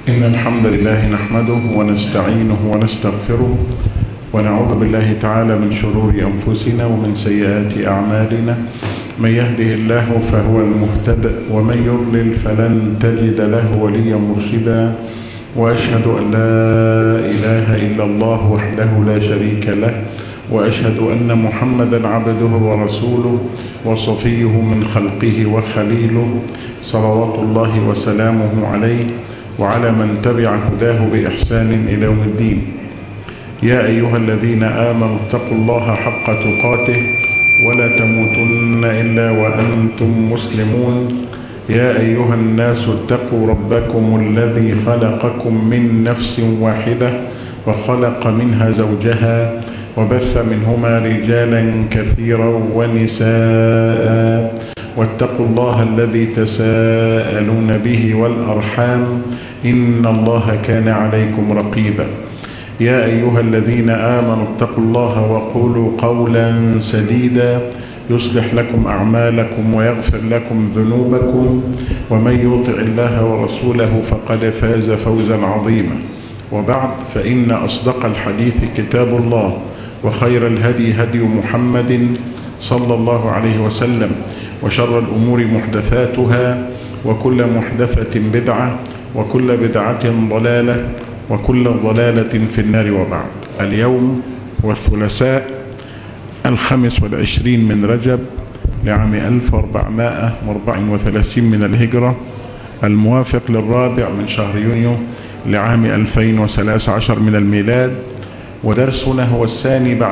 إن الحمد لله نحمده ونستعينه ونستغفره ونعوذ بالله تعالى من شرور أنفسنا ومن سيئات أعمالنا. من يهده الله فهو المهتد ومن يضلل فلن تجد له وليا مرشدا. وأشهد أن لا إله إلا الله وحده لا شريك له، وأشهد أن محمدا عبده ورسوله وصفيه من خلقه وخليله، صلوات الله وسلامه عليه وعلى من تبع هداه بإحسان إلى يوم الدين. يا أيها الذين آمنوا اتقوا الله حق تقاته ولا تموتن إلا وأنتم مسلمون. يا أيها الناس اتقوا ربكم الذي خلقكم من نفس واحدة وخلق منها زوجها وبث منهما رجالا كثيرا ونساء، واتقوا الله الذي تساءلون به والأرحام إن الله كان عليكم رقيبا. يا أيها الذين آمنوا اتقوا الله وقولوا قولا سديدا يصلح لكم أعمالكم ويغفر لكم ذنوبكم، ومن يطع الله ورسوله فقد فاز فوزا عظيما. وبعد، فإن أصدق الحديث كتاب الله، وخير الهدي هدي محمد صلى الله عليه وسلم، وشر الأمور محدثاتها، وكل محدثة بدعة، وكل بدعة ضلالة، وكل ضلالة في النار. وبعد، اليوم هو الثلاثاء 25 من رجب لعام 1434 من الهجرة، الموافق للرابع من شهر يونيو لعام 2013 من الميلاد. ودرسنا هو الثاني بعد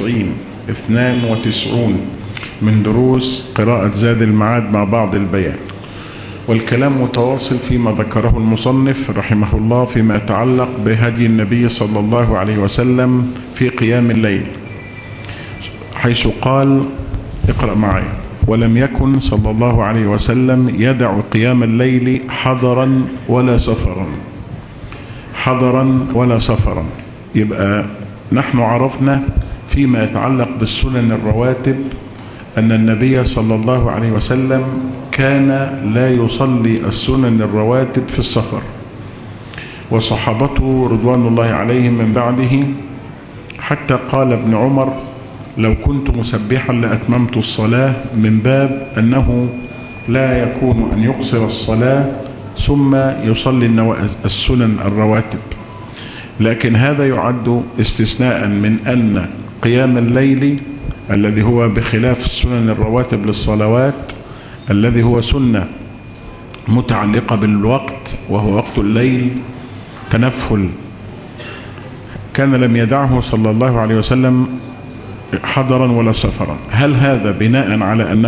92 من دروس قراءة زاد المعاد مع بعض البيان. والكلام متواصل فيما ذكره المصنف رحمه الله فيما يتعلق بهدي النبي صلى الله عليه وسلم في قيام الليل، حيث قال: اقرأ معي: ولم يكن صلى الله عليه وسلم يدع قيام الليل حضرا ولا سفرا. حضرا ولا سفرا، يبقى نحن عرفنا فيما يتعلق بالسنن الرواتب أن النبي صلى الله عليه وسلم كان لا يصلي السنن الرواتب في السفر، وصحابته رضوان الله عليهم من بعده، حتى قال ابن عمر: لو كنت مسبحا لأتممت الصلاة، من باب أنه لا يكون أن يقصر الصلاة ثم يصلي السنن الرواتب. لكن هذا يعد استثناء من أن قيام الليل الذي هو بخلاف السنن الرواتب للصلوات، الذي هو سنة متعلقة بالوقت وهو وقت الليل تنفل، كان لم يدعه صلى الله عليه وسلم حضرا ولا سفرا. هل هذا بناء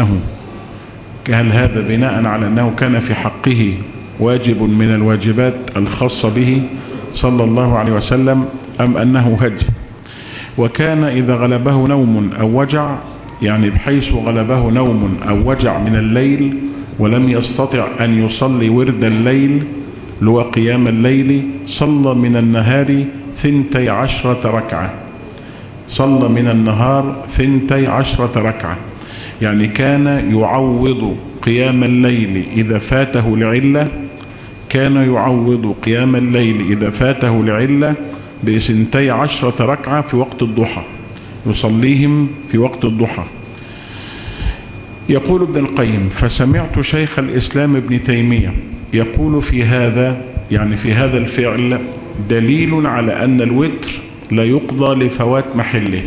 على أنه كان في حقه واجب من الواجبات الخاصة به صلى الله عليه وسلم، أم أنه هدي؟ وكان إذا غلبه نوم أو وجع، يعني بحيث غلبه نوم أو وجع من الليل ولم يستطع أن يصلي ورد الليل لو قيام الليل، صلى من النهار 12 ركعة. صلى من النهار 12 ركعة، يعني كان يعوض قيام الليل إذا فاته لعلة، ب12 ركعة في وقت الضحى، يصليهم في وقت الضحى. يقول ابن القيم: فسمعت شيخ الإسلام ابن تيمية يقول في هذا، يعني في هذا الفعل، دليل على أن الوتر لا يقضى لفوات محله.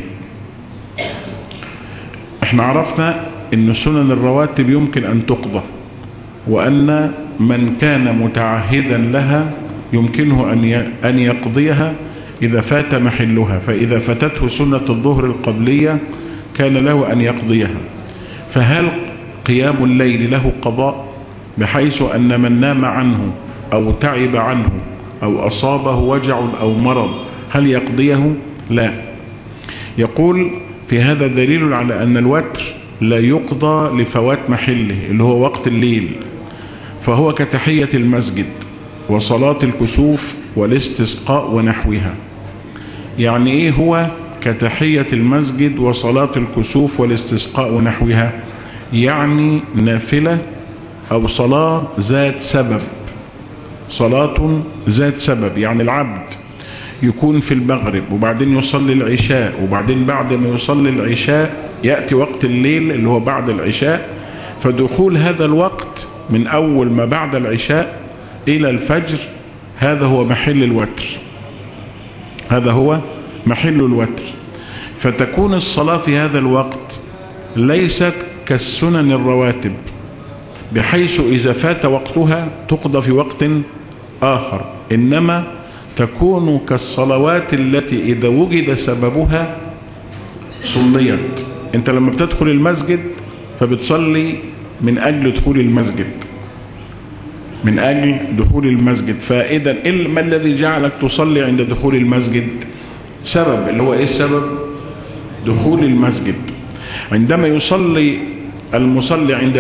احنا عرفنا أن سنن الرواتب يمكن أن تقضى، وأن من كان متعهدا لها يمكنه أن يقضيها إذا فات محلها، فإذا فاتته سنة الظهر القبلية كان له أن يقضيها. فهل قيام الليل له قضاء، بحيث أن من نام عنه أو تعب عنه أو أصابه وجع أو مرض هل يقضيه؟ لا. يقول: في هذا دليل على أن الوتر لا يقضى لفوات محله اللي هو وقت الليل، فهو كتحية المسجد وصلاة الكسوف والاستسقاء ونحوها. يعني ايه هو كتحية المسجد وصلاة الكسوف والاستسقاء ونحوها؟ يعني نافلة او صلاة ذات سبب، صلاة ذات سبب. يعني العبد يكون في المغرب وبعدين يصلي العشاء، وبعدين بعد ما يصلي العشاء يأتي وقت الليل اللي هو بعد العشاء، فدخول هذا الوقت من أول ما بعد العشاء إلى الفجر هذا هو محل الوتر، هذا هو محل الوتر. فتكون الصلاة في هذا الوقت ليست كالسنن الرواتب، بحيث إذا فات وقتها تقضى في وقت آخر، إنما تكون كالصلوات التي إذا وجد سببها صليت. أنت لما بتدخل المسجد فبتصلي من أجل دخول المسجد، من أجل دخول المسجد. فإذا ما الذي جعلك تصلي عند دخول المسجد؟ سبب، اللي هو إيه السبب؟ دخول المسجد. عندما يصلي المصلي عند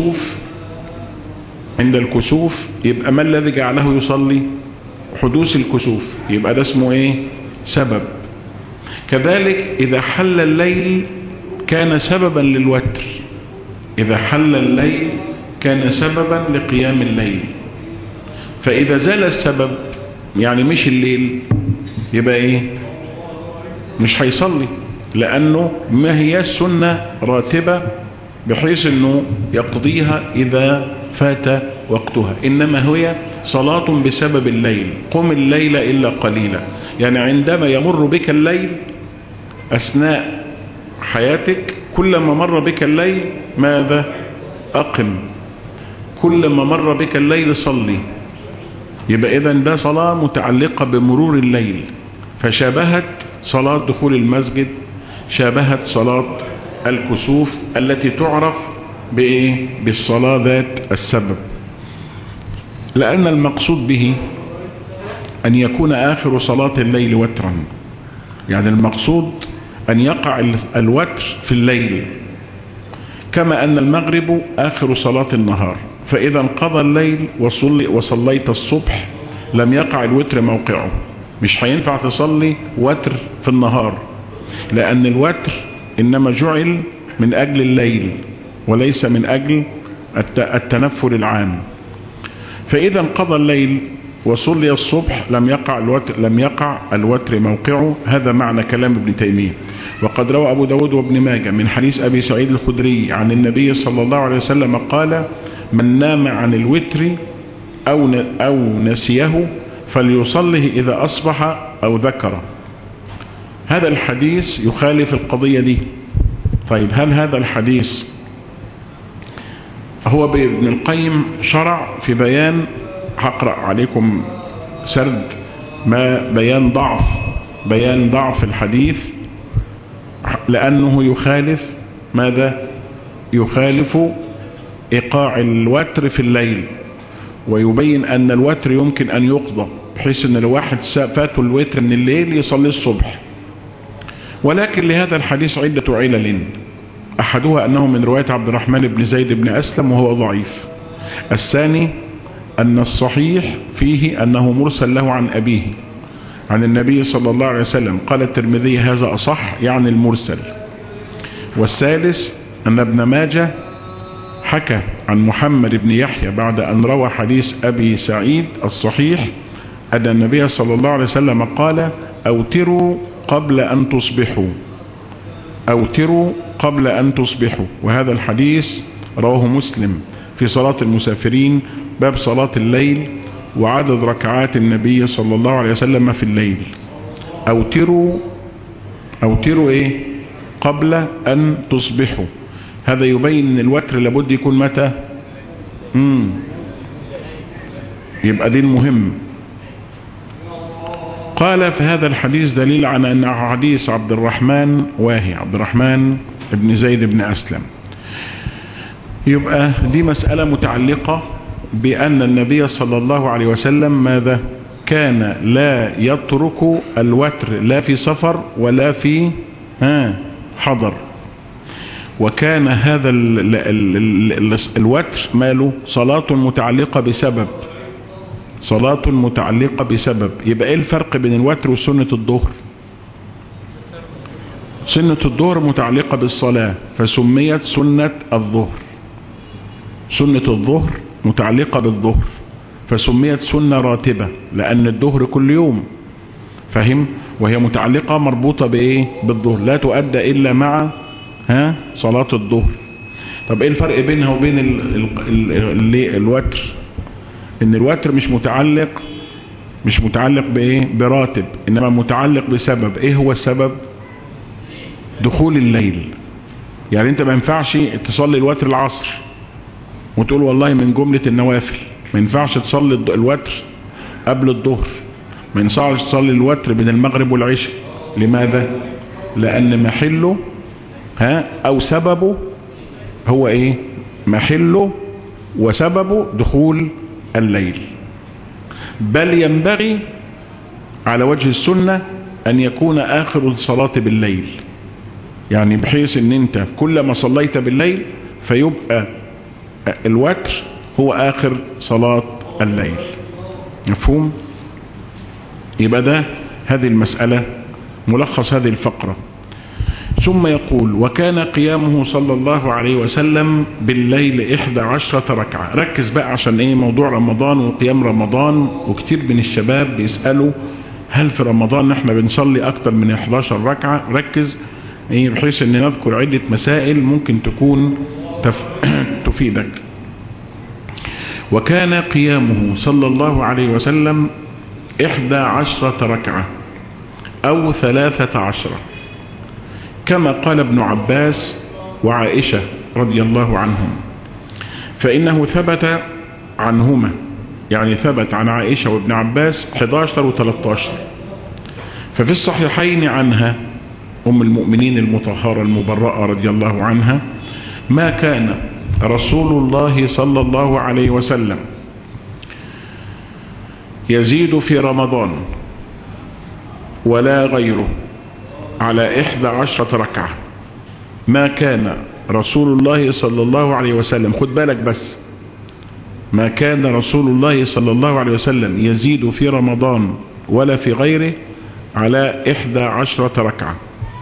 الكسوف يبقى ما الذي جعله يصلي؟ حدوث الكسوف، يبقى ده اسمه ايه؟ سبب. كذلك إذا حل الليل كان سببا للوتر، إذا حل الليل كان سببا لقيام الليل. فإذا زال السبب يعني مش الليل يبقى ايه؟ مش هيصلي، لأنه ما هي سنة راتبة بحيث أنه يقضيها إذا فات وقتها، إنما هي صلاة بسبب الليل. قم الليل إلا قليلا، يعني عندما يمر بك الليل أثناء حياتك كلما مر بك الليل ماذا؟ أقم. كلما مر بك الليل صلي. يبقى إذن ده صلاة متعلقة بمرور الليل، فشابهت صلاة دخول المسجد، شابهت صلاة الكسوف التي تعرف بإيه؟ بالصلاة ذات السبب، لأن المقصود به أن يكون آخر صلاة الليل وترا. يعني المقصود أن يقع الوتر في الليل، كما أن المغرب آخر صلاة النهار. فإذا انقضى الليل وصليت الصبح لم يقع الوتر موقعه. مش هينفع تصلي وتر في النهار، لأن الوتر إنما جعل من أجل الليل وليس من أجل التنفل العام. فإذا انقضى الليل وصلي الصبح لم يقع الوتر موقعه. هذا معنى كلام ابن تيمية. وقد روى أبو داود وابن ماجه من حديث أبي سعيد الخدري عن النبي صلى الله عليه وسلم قال: من نام عن الوتر أو نسيه فليصله إذا أصبح أو ذكره. هذا الحديث يخالف القضية دي. طيب هل هذا الحديث هو ابن القيم شرع في بيان، هقرأ عليكم سرد ما بيان ضعف الحديث، لأنه يخالف ماذا؟ يخالف إيقاع الوتر في الليل، ويبين أن الوتر يمكن أن يقضى، بحيث أن لو واحد فاته الوتر من الليل يصلي الصبح. ولكن لهذا الحديث عدة علل. أحدها أنه من رواية عبد الرحمن بن زيد بن أسلم وهو ضعيف. الثاني أن الصحيح فيه أنه مرسل له عن أبيه عن النبي صلى الله عليه وسلم. قال الترمذي: هذا أصح، يعني المرسل. والثالث أن ابن ماجه حكى عن محمد بن يحيى بعد أن روى حديث أبي سعيد الصحيح أن النبي صلى الله عليه وسلم قال: أوتروا قبل أن تصبحوا، أوتروا قبل أن تصبحوا. وهذا الحديث رواه مسلم في صلاة المسافرين، باب صلاة الليل وعدد ركعات النبي صلى الله عليه وسلم في الليل. أوتروا إيه؟ قبل أن تصبحوا. هذا يبين أن الوتر لابد يكون متى؟ يبقى دي المهم. قال في هذا الحديث دليل على أن حديث عبد الرحمن واهي، عبد الرحمن بن زيد بن أسلم. يبقى دي مسألة متعلقة بأن النبي صلى الله عليه وسلم ماذا؟ كان لا يترك الوتر لا في سفر ولا في حضر. وكان هذا الوتر ماله؟ صلاة متعلقة بسبب، صلاة متعلقة بسبب. يبقى ايه الفرق بين الوتر وسنة الظهر؟ سنة الظهر متعلقة بالصلاة فسميت سنة الظهر. سنة الظهر متعلقة بالظهر فسميت سنة راتبة لأن الظهر كل يوم، فهم؟ وهي متعلقة مربوطة بإيه؟ بالظهر، لا تؤدى إلا مع صلاة الظهر. طب إيه الفرق بينها وبين الوتر؟ إن الوتر مش متعلق بإيه؟ براتب، إنما متعلق بسبب. إيه هو السبب؟ دخول الليل. يعني أنت ما ينفعش تصلي الوتر العصر وتقول والله من جملة النوافل، ما ينفعش تصلي الوتر قبل الظهر، ما ينفعش تصلي الوتر بين المغرب والعشاء. لماذا؟ لأن محله أو سببه هو إيه؟ محله وسببه دخول الليل. بل ينبغي على وجه السنة أن يكون آخر الصلاة بالليل، يعني بحيث أن أنت كلما صليت بالليل فيبقى الوتر هو آخر صلاة الليل. مفهوم؟ يبقى ده هذه المسألة، ملخص هذه الفقرة. ثم يقول: وكان قيامه صلى الله عليه وسلم بالليل 11 ركعة. ركز بقى عشان ايه موضوع رمضان وقيام رمضان، وكتير من الشباب بيسألوا هل في رمضان احنا بنصلي اكتر من 11 ركعة؟ ركز ايه بحيث ان نذكر عدة مسائل ممكن تكون تفيدك. وكان قيامه صلى الله عليه وسلم 11 ركعة أو 13، كما قال ابن عباس وعائشة رضي الله عنهم، فإنه ثبت عنهما، يعني ثبت عن عائشة وابن عباس 11 و13. ففي الصحيحين عنها أم المؤمنين المطهرة المبرأة رضي الله عنها: ما كان رسول الله صلى الله عليه وسلم يزيد في رمضان ولا غيره على 11 ركعة. ما كان رسول الله صلى الله عليه وسلم، خد بالك بس، ما كان رسول الله صلى الله عليه وسلم يزيد في رمضان ولا في غيره على 11 ركعة.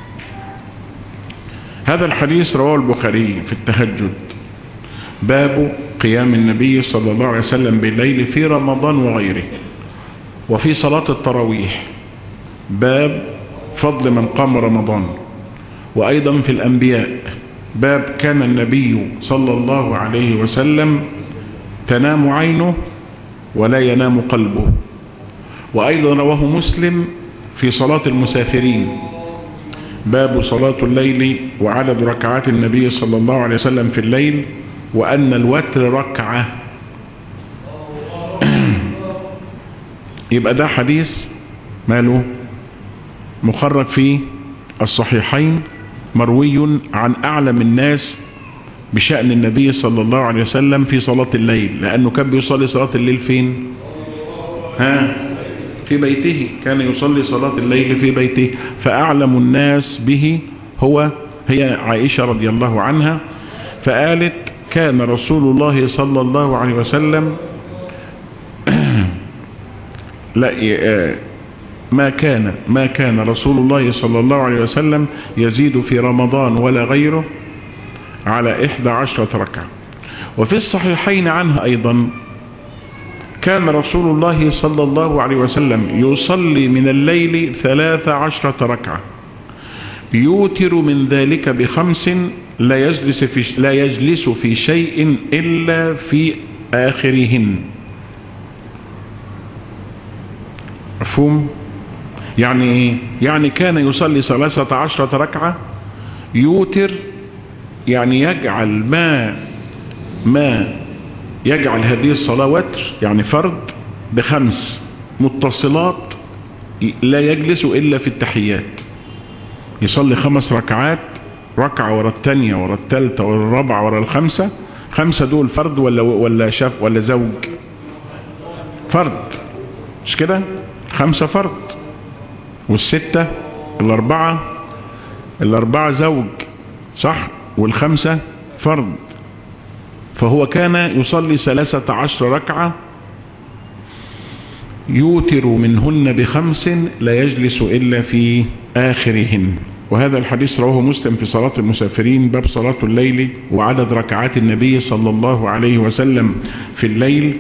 هذا الحديث رواه البخاري في التهجد، باب قيام النبي صلى الله عليه وسلم بالليل في رمضان وغيره. وفي صلاة التراويح باب فضل من قام رمضان. وأيضا في الأنبياء باب كان النبي صلى الله عليه وسلم تنام عينه ولا ينام قلبه. وأيضا رواه مسلم في صلاة المسافرين باب صلاة الليل وعدد ركعات النبي صلى الله عليه وسلم في الليل، وأن الوتر ركعة. يبقى ده حديث ماله مخرج في الصحيحين، مروي عن أعلم الناس بشأن النبي صلى الله عليه وسلم في صلاة الليل، لأنه كان بيصلي صلاة الليل فين؟ في بيته، كان يصلي صلاة الليل في بيته. فأعلم الناس به هي عائشة رضي الله عنها، فقالت: كان رسول الله صلى الله عليه وسلم ما كان رسول الله صلى الله عليه وسلم يزيد في رمضان ولا غيره على 11 ركعة. وفي الصحيحين عنها أيضا: كان رسول الله صلى الله عليه وسلم يصلي من الليل 13 ركعة، يوتر من ذلك ب5، لا يجلس في شيء إلا في آخرهن. مفهوم؟ يعني كان يصلي 13 ركعة يوتر، يعني يجعل ما يجعل هذه الصلاة وتر، يعني فرض ب5 متصلات، لا يجلس إلا في التحيات. يصلي 5 ركعات، ركعة ورا الثانية ورا الثالثة ورا الرابعة ورا الخمسة. 5 دول فرض ولا زوج؟ فرض، مش كده؟ 5 فرض، وال6 الأربعة زوج، صح؟ وال5 فرض. فهو كان يصلي 13 ركعة يوتر منهن ب5 لا يجلس إلا في آخرهن. وهذا الحديث رواه مسلم في صلاة المسافرين باب صلاة الليل وعدد ركعات النبي صلى الله عليه وسلم في الليل،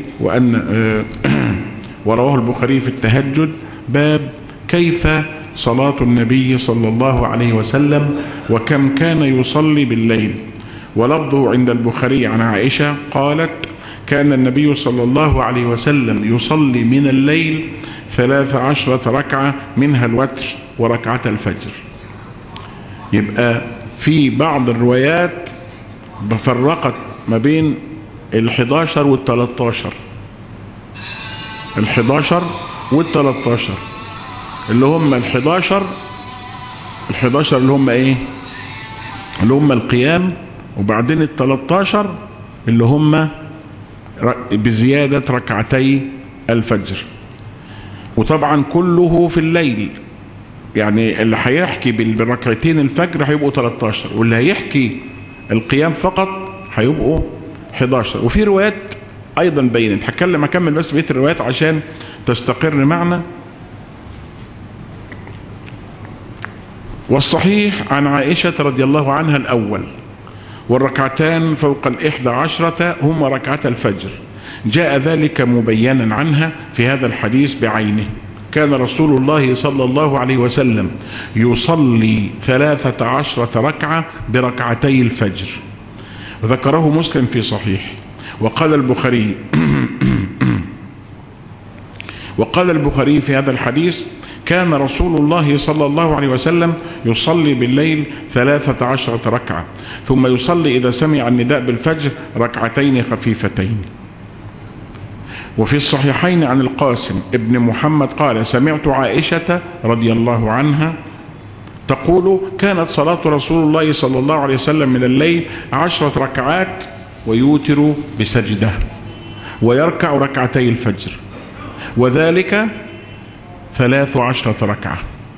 ورواه البخاري في التهجد باب كيف صلاة النبي صلى الله عليه وسلم وكم كان يصلي بالليل. ولفظه عند البخاري عن عائشة قالت كان النبي صلى الله عليه وسلم يصلي من الليل 13 ركعة منها الوتر وركعة الفجر. يبقى في بعض الروايات فرقت ما بين 11 وال13، 11 وال13 اللي هم ال11 اللي هم ايه؟ اللي هم القيام، وبعدين ال13 اللي هم بزيادة ركعتي الفجر. وطبعا كله في الليل، يعني اللي هيحكي بالركعتين الفجر هيبقوا 13، واللي هيحكي القيام فقط هيبقوا 11. وفي روايات ايضا بينت، هكمل بس بقية الروايات عشان تستقر معنا. والصحيح عن عائشة رضي الله عنها الأول، والركعتان فوق 11 هما ركعة الفجر، جاء ذلك مبينا عنها في هذا الحديث بعينه. كان رسول الله صلى الله عليه وسلم يصلي 13 ركعة بركعتي الفجر، ذكره مسلم في صحيح. وقال البخاري في هذا الحديث كان رسول الله صلى الله عليه وسلم يصلي بالليل 13 ركعة، ثم يصلي إذا سمع النداء بالفجر ركعتين خفيفتين. وفي الصحيحين عن القاسم ابن محمد قال سمعت عائشة رضي الله عنها تقول كانت صلاة رسول الله صلى الله عليه وسلم من الليل 10 ركعات ويوتر بسجدة ويركع ركعتي الفجر، وذلك 13 ركعة.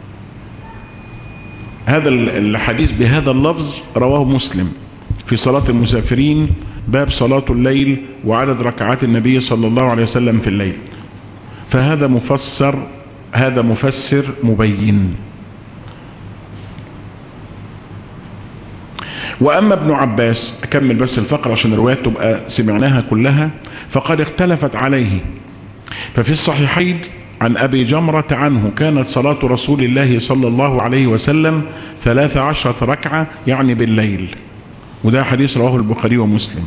هذا الحديث بهذا اللفظ رواه مسلم في صلاة المسافرين باب صلاة الليل وعدد ركعات النبي صلى الله عليه وسلم في الليل. فهذا مفسر مبين. وأما ابن عباس، أكمل بس الفقرة عشان الروايات تبقى سمعناها كلها، فقد اختلفت عليه. ففي الصحيحين عن أبي جمرة عنه كانت صلاة رسول الله صلى الله عليه وسلم 13 ركعة يعني بالليل، وده حديث رواه البخاري ومسلم.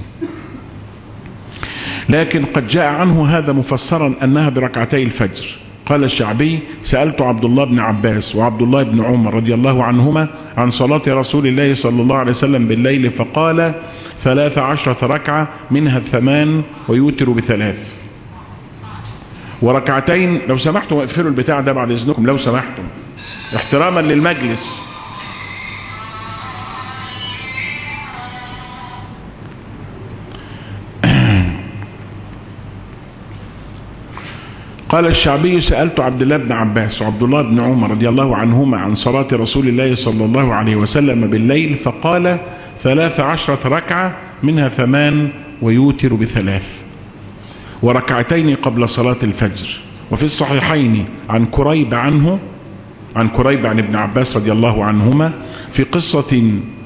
لكن قد جاء عنه هذا مفسرا أنها بركعتي الفجر. قال الشعبي سألت عبد الله بن عباس وعبد الله بن عمر رضي الله عنهما عن صلاة رسول الله صلى الله عليه وسلم بالليل، فقال 13 ركعة منها 8 ويوتر ب3 وركعتين. لو سمحتم اقفلوا البتاع ده بعد اذنكم لو سمحتم، احتراما للمجلس. قال الشعبي سألت عبد الله بن عباس وعبد الله بن عمر رضي الله عنهما عن صلاة رسول الله صلى الله عليه وسلم بالليل، فقال 13 ركعة منها 8 ويوتر ب3 وركعتين قبل صلاة الفجر. وفي الصحيحين عن كريب عن ابن عباس رضي الله عنهما في قصة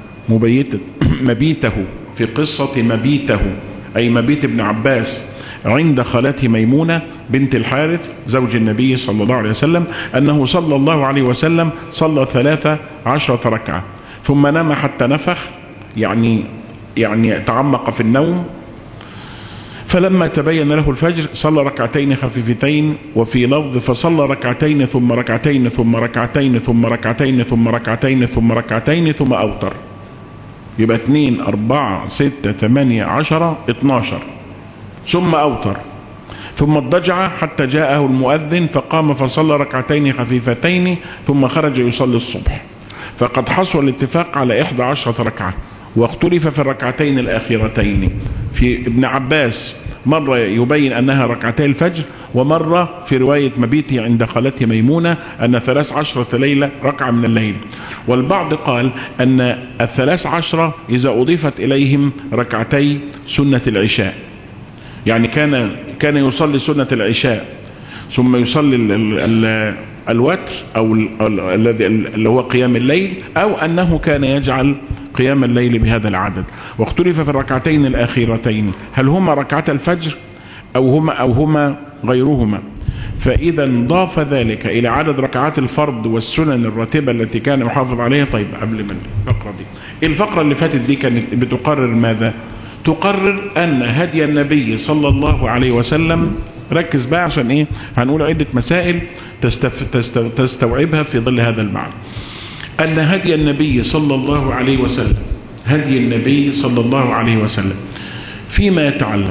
مبيته أي مبيت ابن عباس عند خالته ميمونة بنت الحارث زوج النبي صلى الله عليه وسلم أنه صلى الله عليه وسلم صلى 13 ركعة ثم نام حتى نفخ، يعني تعمق في النوم. فلما تبين له الفجر صلى ركعتين خفيفتين، وفي لفظ فصلى ركعتين ثم ركعتين ثم ركعتين ثم ركعتين ثم ركعتين ثم ركعتين ثم أوتر. يبقى 2 4 6 8 10 12 ثم أوتر، ثم اضطجع حتى جاءه المؤذن فقام فصلى ركعتين خفيفتين ثم خرج يصلي الصبح. فقد حصل الاتفاق على 11 ركعة، واختلف في الركعتين الأخيرتين. في ابن عباس مرة يبين أنها ركعتي الفجر، ومرة في رواية مبيته عند خالته ميمونة أن 13 ليلة ركعة من الليل. والبعض قال أن 13 إذا أضيفت إليهم ركعتي سنة العشاء، يعني كان يصلي سنة العشاء ثم يصلي الوتر أو الذي اللي هو قيام الليل، أو أنه كان يجعل قيام الليل بهذا العدد. واختلف في الركعتين الأخيرتين هل هما ركعتا الفجر أو هما غيرهما. فإذا ضاف ذلك إلى عدد ركعات الفرض والسنن الراتبة التي كان يحافظ عليها. طيب قبل من الفقرة دي، الفقرة اللي فاتت دي كانت بتقرر ماذا؟ تقرر أن هدي النبي صلى الله عليه وسلم، ركز بقى عشان إيه، هنقول عدة مسائل تستوعبها في ظل هذا المعنى. أن هدي النبي صلى الله عليه وسلم، هدي النبي صلى الله عليه وسلم فيما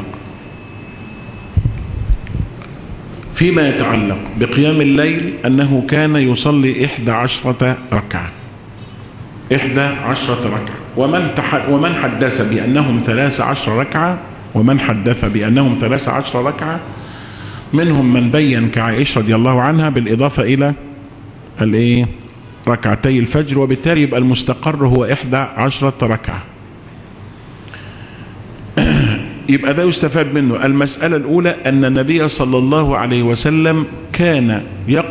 يتعلق بقيام الليل أنه كان يصلي 11 ركعة. 11 ركعة. ومن حدث بأنهم 13 ركعة، ومن حدث بأنهم 13 ركعة منهم من بين كعائشة رضي الله عنها بالإضافة إلى ركعتي الفجر، وبالتالي يبقى المستقر هو 11 ركعة. يبقى ده يستفاد منه المسألة الأولى أن النبي صلى الله عليه وسلم كان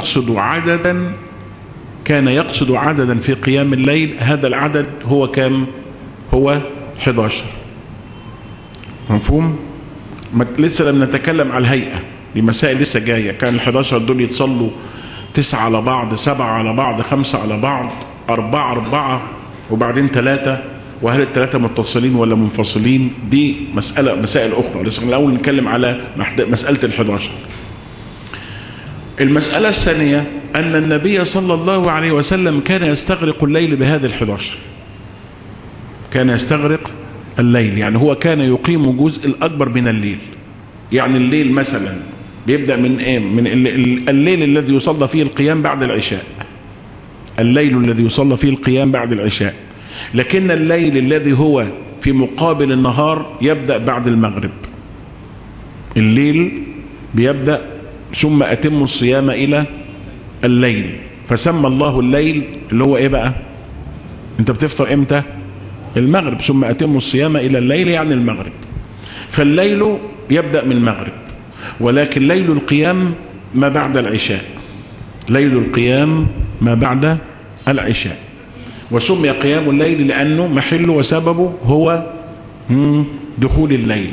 يقصد عددا في قيام الليل. هذا العدد هو كم؟ هو 11. مفهوم؟ لسه لم نتكلم على الهيئة، دي مسائل لسه جاية. كان 11 دول يتصلوا 9 على بعض، 7 على بعض، 5 على بعض، 4 وبعدين 3، وهل ال3 متصلين ولا منفصلين؟ دي مسائل أخرى. لسه الأول نتكلم على مسألة 11. المسألة الثانية أن النبي صلى الله عليه وسلم كان يستغرق الليل بهذه 11. كان يستغرق الليل، يعني هو كان يقيم جزء الأكبر من الليل. يعني الليل مثلا بيبدأ من ايه؟ من الليل الذي يصلى فيه القيام بعد العشاء. الليل الذي يصلى فيه القيام بعد العشاء. لكن الليل الذي هو في مقابل النهار يبدأ بعد المغرب. الليل بيبدأ ثم أتم الصيام إلى الليل، فسمى الله الليل اللي هو ايه بقى؟ انت بتفطر امتى؟ المغرب. ثم أتم الصيام إلى الليل يعني المغرب. فالليل يبدأ من المغرب، ولكن ليل القيام ما بعد العشاء. ليل القيام ما بعد العشاء. وسمي قيام الليل لأنه محل وسببه هو دخول الليل.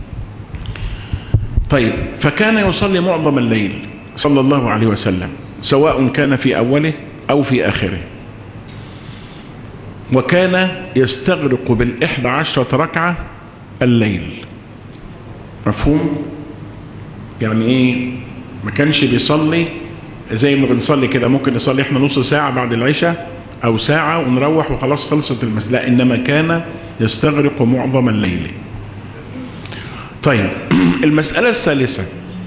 طيب، فكان يصلي معظم الليل صلى الله عليه وسلم، سواء كان في أوله أو في آخره. وكان يستغرق بال11 ركعة الليل. مفهوم؟ يعني ايه؟ ما كانش بيصلي زي ما بنصلي كده، ممكن نصلي احنا نص ساعة بعد العشاء او ساعة ونروح وخلاص خلصت المسألة، انما كان يستغرق معظم الليل. طيب، المسألة الثالثة،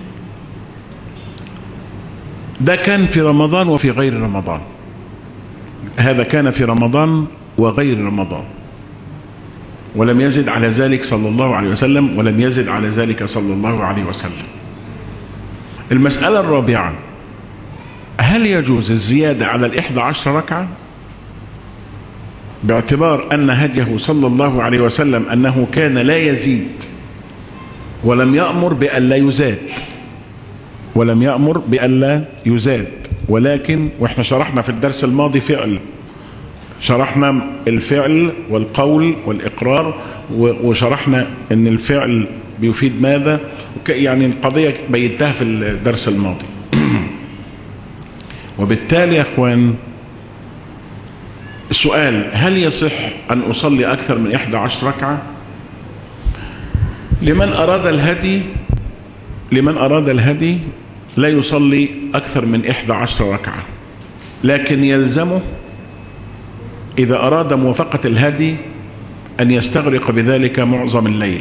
ده كان في رمضان وفي غير رمضان. هذا كان في رمضان وغير رمضان، ولم يزد على ذلك صلى الله عليه وسلم، ولم يزد على ذلك صلى الله عليه وسلم. المسألة الرابعة، هل يجوز الزيادة على 11 ركعة باعتبار أن هديه صلى الله عليه وسلم أنه كان لا يزيد ولم يأمر بأن لا يزاد، ولم يأمر بأن لا يزاد، ولكن وإحنا شرحنا في الدرس الماضي شرحنا الفعل والقول والإقرار، وشرحنا أن الفعل بيفيد ماذا، يعني القضية بيتها في الدرس الماضي. وبالتالي يا أخوان، السؤال، هل يصح أن أصلي أكثر من 11 ركعة؟ لمن أراد الهدي لا يصلي أكثر من 11 ركعة، لكن يلزمه إذا أراد موافقة الهدي أن يستغرق بذلك معظم الليل.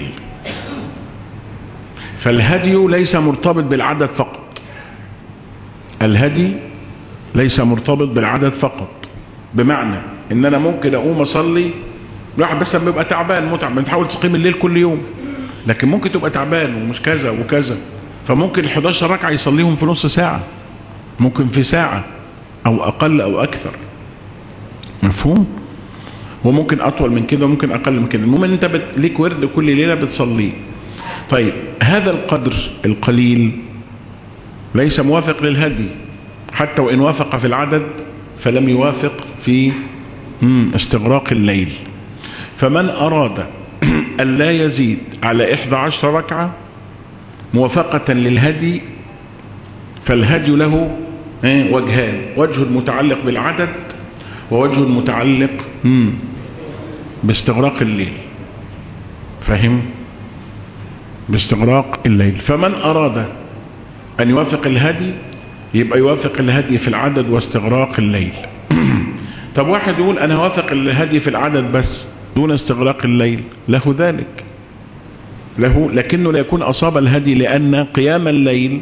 فالهدي ليس مرتبط بالعدد فقط. الهدي ليس مرتبط بالعدد فقط، بمعنى ان انا ممكن اقوم اصلي، الواحد بس لما يبقى تعبان متعب، بتحاول تقيم الليل كل يوم، لكن ممكن تبقى تعبان ومش كذا وكذا، فممكن 11 ركعة يصليهم في نص ساعة، ممكن في ساعة او اقل او اكثر. مفهوم؟ وممكن اطول من كده وممكن اقل من كده. المهم ان انت ليك ورد كل ليلة بتصليه. طيب، هذا القدر القليل ليس موافق للهدي، حتى وإن وافق في العدد فلم يوافق في استغراق الليل. فمن أراد أن لا يزيد على 11 ركعة موافقة للهدي فالهدي له وجهان، وجه متعلق بالعدد ووجه متعلق باستغراق الليل. فهم؟ باستغراق الليل. فمن أراد أن يوافق الهدي يبقى يوافق الهدي في العدد واستغراق الليل. طب واحد يقول أنا وافق الهدي في العدد بس دون استغراق الليل، له ذلك، له، لكنه لا يكون أصاب الهدي، لأن قيام الليل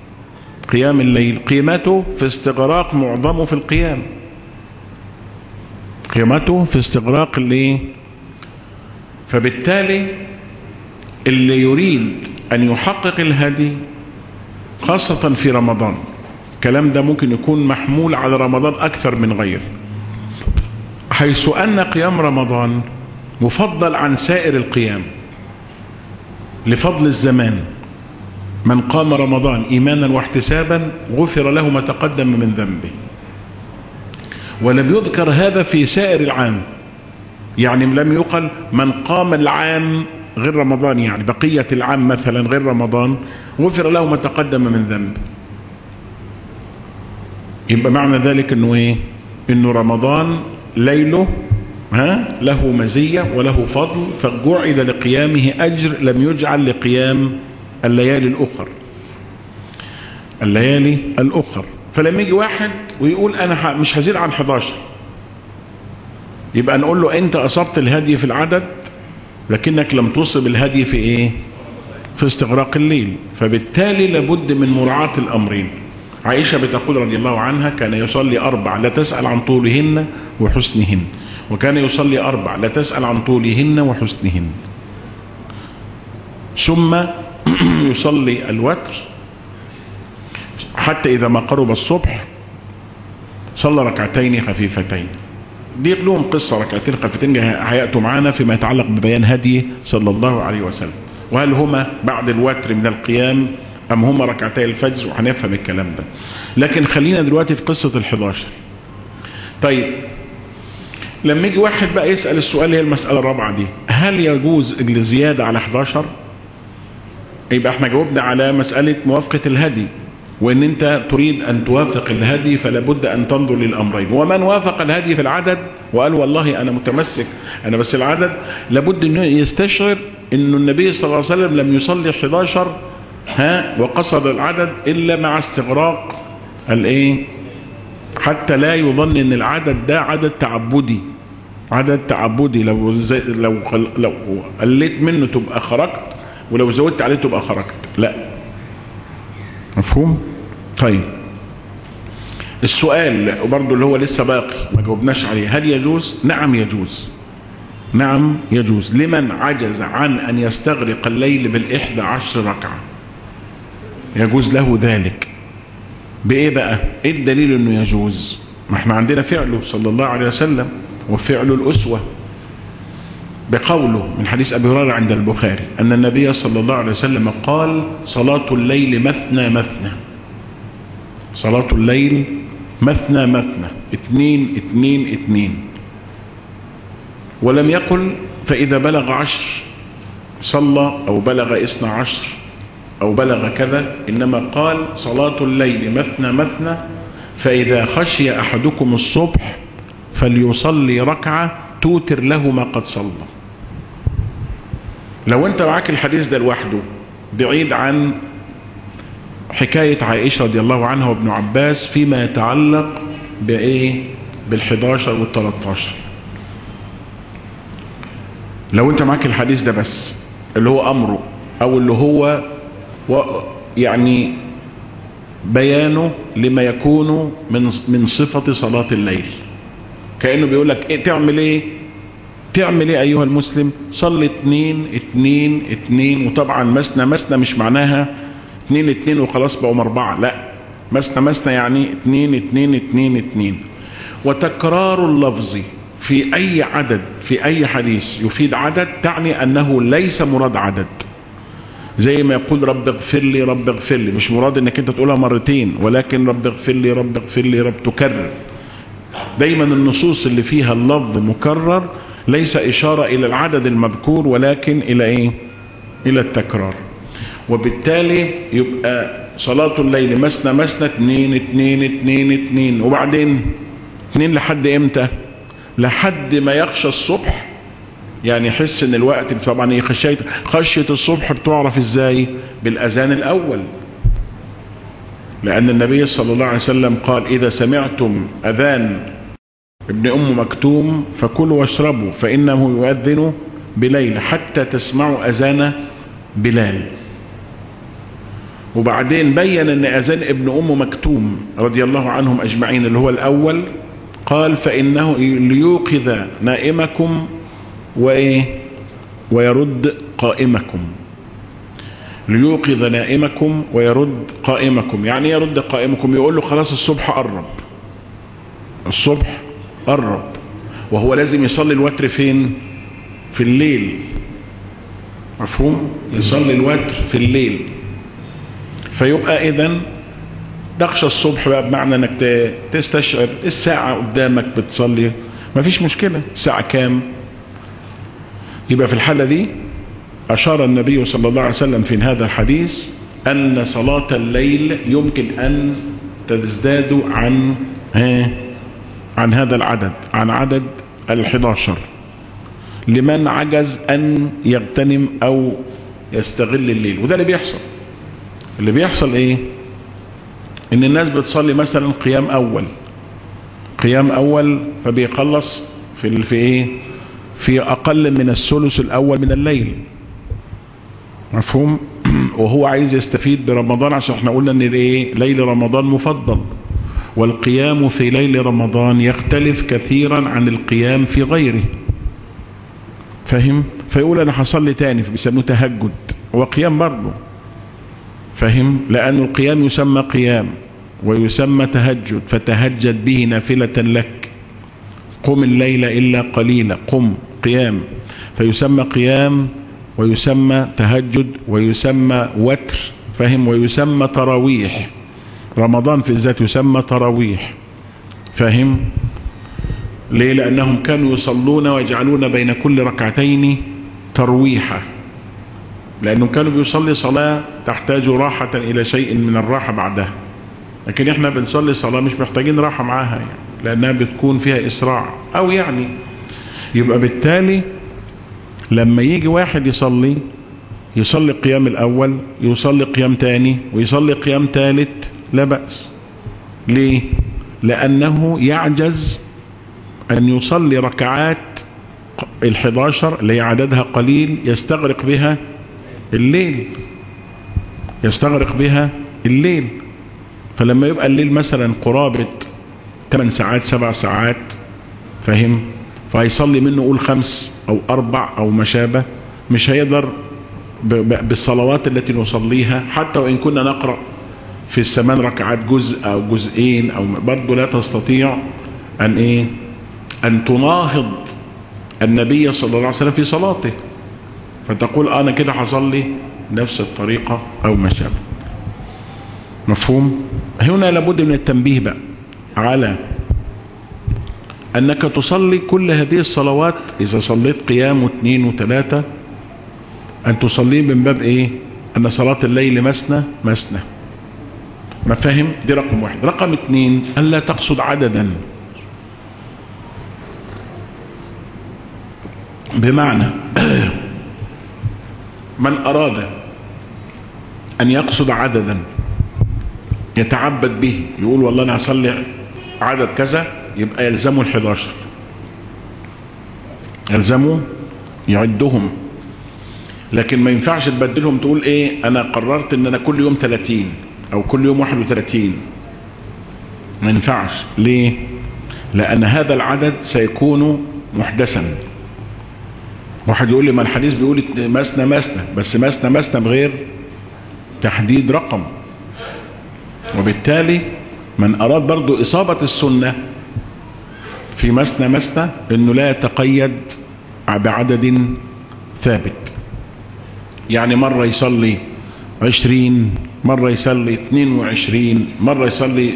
قيمته في استغراق معظمه في القيام، قيمته في استغراق الليل. فبالتالي اللي يريد أن يحقق الهدي خاصة في رمضان، الكلام ده ممكن يكون محمول على رمضان أكثر من غير، حيث أن قيام رمضان مفضل عن سائر القيام لفضل الزمان. من قام رمضان إيمانا واحتسابا غفر له ما تقدم من ذنبه. ولم يذكر هذا في سائر العام، يعني لم يقل من قام العام غير رمضان، يعني بقية العام مثلا غير رمضان غفر له ما تقدم من ذنبه. يبقى معنى ذلك انه ايه؟ انه رمضان ليله له مزية وله فضل، فجعل لقيامه أجر لم يجعل لقيام الليالي الأخر. فلما يجي واحد ويقول أنا مش هزيد عن 11، يبقى نقول له أنت أصبت الهدي في العدد لكنك لم تصب الهدي في إيه؟ في استغراق الليل. فبالتالي لابد من مراعاة الأمرين. عائشة بتقول رضي الله عنها كان يصلي 4 لا تسأل عن طولهن وحسنهن، وكان يصلي 4 لا تسأل عن طولهن وحسنهن، ثم يصلي الوتر حتى إذا ما قرب الصبح صلى ركعتين خفيفتين. دي لهم قصة، ركعتين خفيفتين هيأتوا معانا فيما يتعلق ببيان هدي صلى الله عليه وسلم، وهل هما بعد الوتر من القيام أم هما ركعتي الفجر، وهنفهم الكلام ده. لكن خلينا دلوقتي في قصة 11. طيب لما يجي واحد بقى يسأل السؤال، هي المسألة الرابعة دي، هل يجوز الزيادة على 11؟ يبقى احنا جاوبنا على مسألة موافقة الهدي، وان انت تريد ان توافق الهدي فلا بد ان تنظر للامرين. ومن وافق الهدي في العدد وقال والله انا متمسك انا بس العدد، لابد انه يستشعر انه النبي صلى الله عليه وسلم لم يصلي 11 وقصد العدد الا مع استغراق الايه، حتى لا يظن ان العدد ده عدد تعبدي، لو قلت منه تبقى خرجت، ولو زودت عليه تبقى خرجت، لا. مفهوم؟ طيب السؤال برضو اللي هو لسه باقي ما جاوبناش عليه، هل يجوز؟ نعم يجوز لمن عجز عن أن يستغرق الليل بال11 ركعة، يجوز له ذلك. بإيه بقى؟ إيه الدليل أنه يجوز؟ ما احنا عندنا فعله صلى الله عليه وسلم وفعله الأسوة، بقوله من حديث أبي هريرة عند البخاري أن النبي صلى الله عليه وسلم قال صلاة الليل مثنى، صلاة الليل مثنى 2 ولم يقل فإذا بلغ 10 صلى أو بلغ 12 أو بلغ كذا، إنما قال صلاة الليل مثنى فإذا خشي أحدكم الصبح فليصلي ركعة توتر له ما قد صلى. لو انت معاك الحديث ده لوحده بعيد عن حكاية عائشة رضي الله عنها وابن عباس فيما يتعلق بإيه؟ بال11 وال13، لو انت معاك الحديث ده بس اللي هو أمره أو اللي هو يعني بيانه لما يكون من صفة صلاة الليل، كأنه بيقول لك إيه تعمل ايه ايها المسلم؟ صلي 2 وطبعا مثنى مش معناها 2 وخلاص بقوا 4، لا، مثنى يعني 2. وتكرار اللفظ في اي عدد في اي حديث يفيد عدد، تعني انه ليس مراد عدد، زي ما يقول رب اغفر لي رب اغفر لي، مش مراد انك انت تقولها مرتين، ولكن رب اغفر لي رب اغفر لي رب، تكرر دايما. النصوص اللي فيها اللفظ مكرر ليس اشارة الى العدد المذكور، ولكن الى ايه؟ الى التكرار. وبالتالي يبقى صلاة الليل مثنى مثنى، 2 2 2 2، وبعدين 2 لحد امتى؟ لحد ما يخشى الصبح. يعني يحس ان الوقت طبعا خشية الصبح بتعرف ازاي؟ بالاذان الاول، لان النبي صلى الله عليه وسلم قال اذا سمعتم اذان ابن ام مكتوم فكلوا واشربوا فانه يؤذن بليل حتى تسمعوا اذان بلال. وبعدين بين ان اذان ابن ام مكتوم رضي الله عنهم اجمعين اللي هو الاول، قال فانه ليوقظ نائمكم ويرد قائمكم. ليوقظ نائمكم ويرد قائمكم، يعني يرد قائمكم، يقول له خلاص الصبح قرب، الصبح قرب. وهو لازم يصلي الوتر فين؟ في الليل، مفهوم؟ يصلي الوتر في الليل. فيبقى اذن تخشى الصبح بقى، بمعنى انك تستشعر الساعة قدامك بتصلي، مفيش مشكلة، الساعة كام؟ يبقى في الحالة دي أشار النبي صلى الله عليه وسلم في هذا الحديث أن صلاة الليل يمكن أن تزداد عن هذا العدد، عن عدد 11، لمن عجز أن يغتنم أو يستغل الليل. وده اللي بيحصل. اللي بيحصل إيه؟ إن الناس بتصلي مثلا قيام أول فبيخلص في أقل من الثلث الأول من الليل، مفهوم؟ وهو عايز يستفيد برمضان، عشان احنا قلنا ان ليل رمضان مفضل، والقيام في ليل رمضان يختلف كثيرا عن القيام في غيره، فهم؟ فيقول انا هصلي تاني، فبيسموه تهجد، هو قيام برضه، فهم؟ لأن القيام يسمى قيام ويسمى تهجد، فتهجد به نافلة لك، قم الليل إلا قليلا، قم قيام، فيسمى قيام ويسمى تهجد ويسمى وتر، فهم؟ ويسمى تراويح. رمضان في الذات يسمى تراويح، فهم؟ ليه؟ لأنهم كانوا يصلون ويجعلون بين كل ركعتين ترويحة، لأنهم كانوا بيصلي صلاة تحتاج راحة إلى شيء من الراحة بعدها، لكن احنا بنصلي صلاة مش محتاجين راحة معاها، يعني لأنها بتكون فيها إسراع أو يعني. يبقى بالتالي لما يجي واحد يصلي قيام الأول، يصلي قيام تاني، ويصلي قيام تالت، لا بأس. ليه؟ لأنه يعجز أن يصلي ركعات 11 اللي هي عددها قليل يستغرق بها الليل. فلما يبقى الليل مثلا قرابة 8 ساعات 7 ساعات، فهم؟ فهيصلي منه قول 5 أو 4 أو ما شابه، مش هيقدر بالصلوات التي نصليها، حتى وإن كنا نقرأ في الثمان ركعات جزء أو جزئين، أو برضه لا تستطيع أن تناهض النبي صلى الله عليه وسلم في صلاته، فتقول أنا كده هصلي نفس الطريقة أو ما شابه، مفهوم؟ هنا لابد من التنبيه بقى على أنك تصلي كل هذه الصلوات، إذا صليت قيام 2 و3، أن تصلي من باب أن صلاة الليل مثنى، ما فهم؟ دي رقم 1. رقم 2 أن لا تقصد عددا، بمعنى من أراد أن يقصد عددا يتعبد به، يقول والله أنا هصلي عدد كذا، يبقى يلزمه 11، يلزمه يعدهم. لكن ما ينفعش تبدلهم، تقول أنا قررت أن أنا كل يوم 30 أو كل يوم 31، ما ينفعش. ليه؟ لأن هذا العدد سيكون محدثا. واحد يقول لي ما الحديث بيقول مثنى، بس مثنى بغير تحديد رقم. وبالتالي من أراد برضو إصابة السنة في مثنى انه لا يتقيد بعدد ثابت، يعني مرة يصلي 20، مرة يصلي 22، مرة يصلي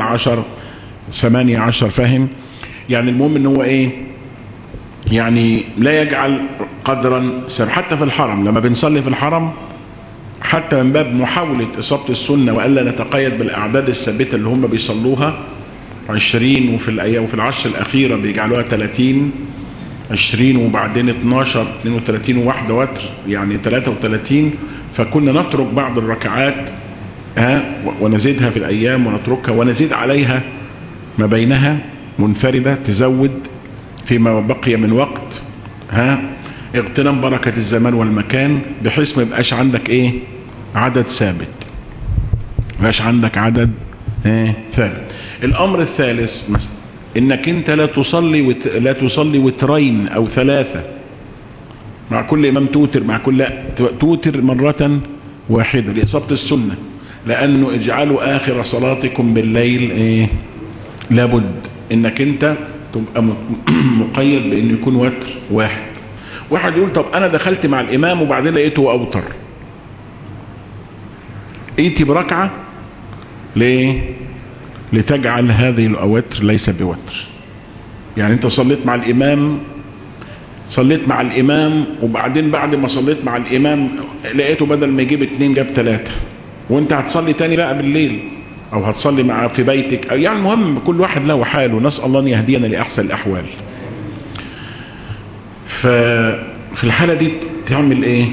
18، فاهم؟ يعني المهم ان هو ايه، يعني لا يجعل قدرا حتى في الحرم. لما بنصلي في الحرم حتى من باب محاولة إصابة السنة وألا نتقيد بالأعداد الثابتة اللي هم بيصلوها 20، وفي الأيام وفي العشر الأخيرة بيجعلوها 30، 20 وبعدين 12، 32 وواحدة وتر يعني 33. فكنا نترك بعض الركعات ونزيدها في الأيام ونتركها ونزيد عليها ما بينها منفردة تزود فيما بقي من وقت، اغتنام بركة الزمان والمكان، بحيث ما يبقاش عندك ايه عدد ثابت، ما يبقاش عندك عدد ثابت. الامر الثالث مثلا انك انت لا تصلي وترين او ثلاثة مع كل امام توتر، مع كل توتر مرة واحدة لإصابة السنة، لانه اجعلوا اخر صلاتكم بالليل لابد انك انت تبقى مقيد بانه يكون وتر واحد. واحد يقول طب انا دخلت مع الامام وبعدين لقيته اوتر، ائتي بركعة ليه؟ لتجعل هذه الوتر ليس بوتر. يعني انت صليت مع الامام وبعدين بعد ما صليت مع الامام لقيته بدل ما يجيب 2 جاب 3، وانت هتصلي تاني بقى بالليل او هتصلي معه في بيتك، أو يعني المهم كل واحد له حاله، نسأل الله ان يهدينا لأحسن الأحوال. ففي الحالة دي تعمل ايه؟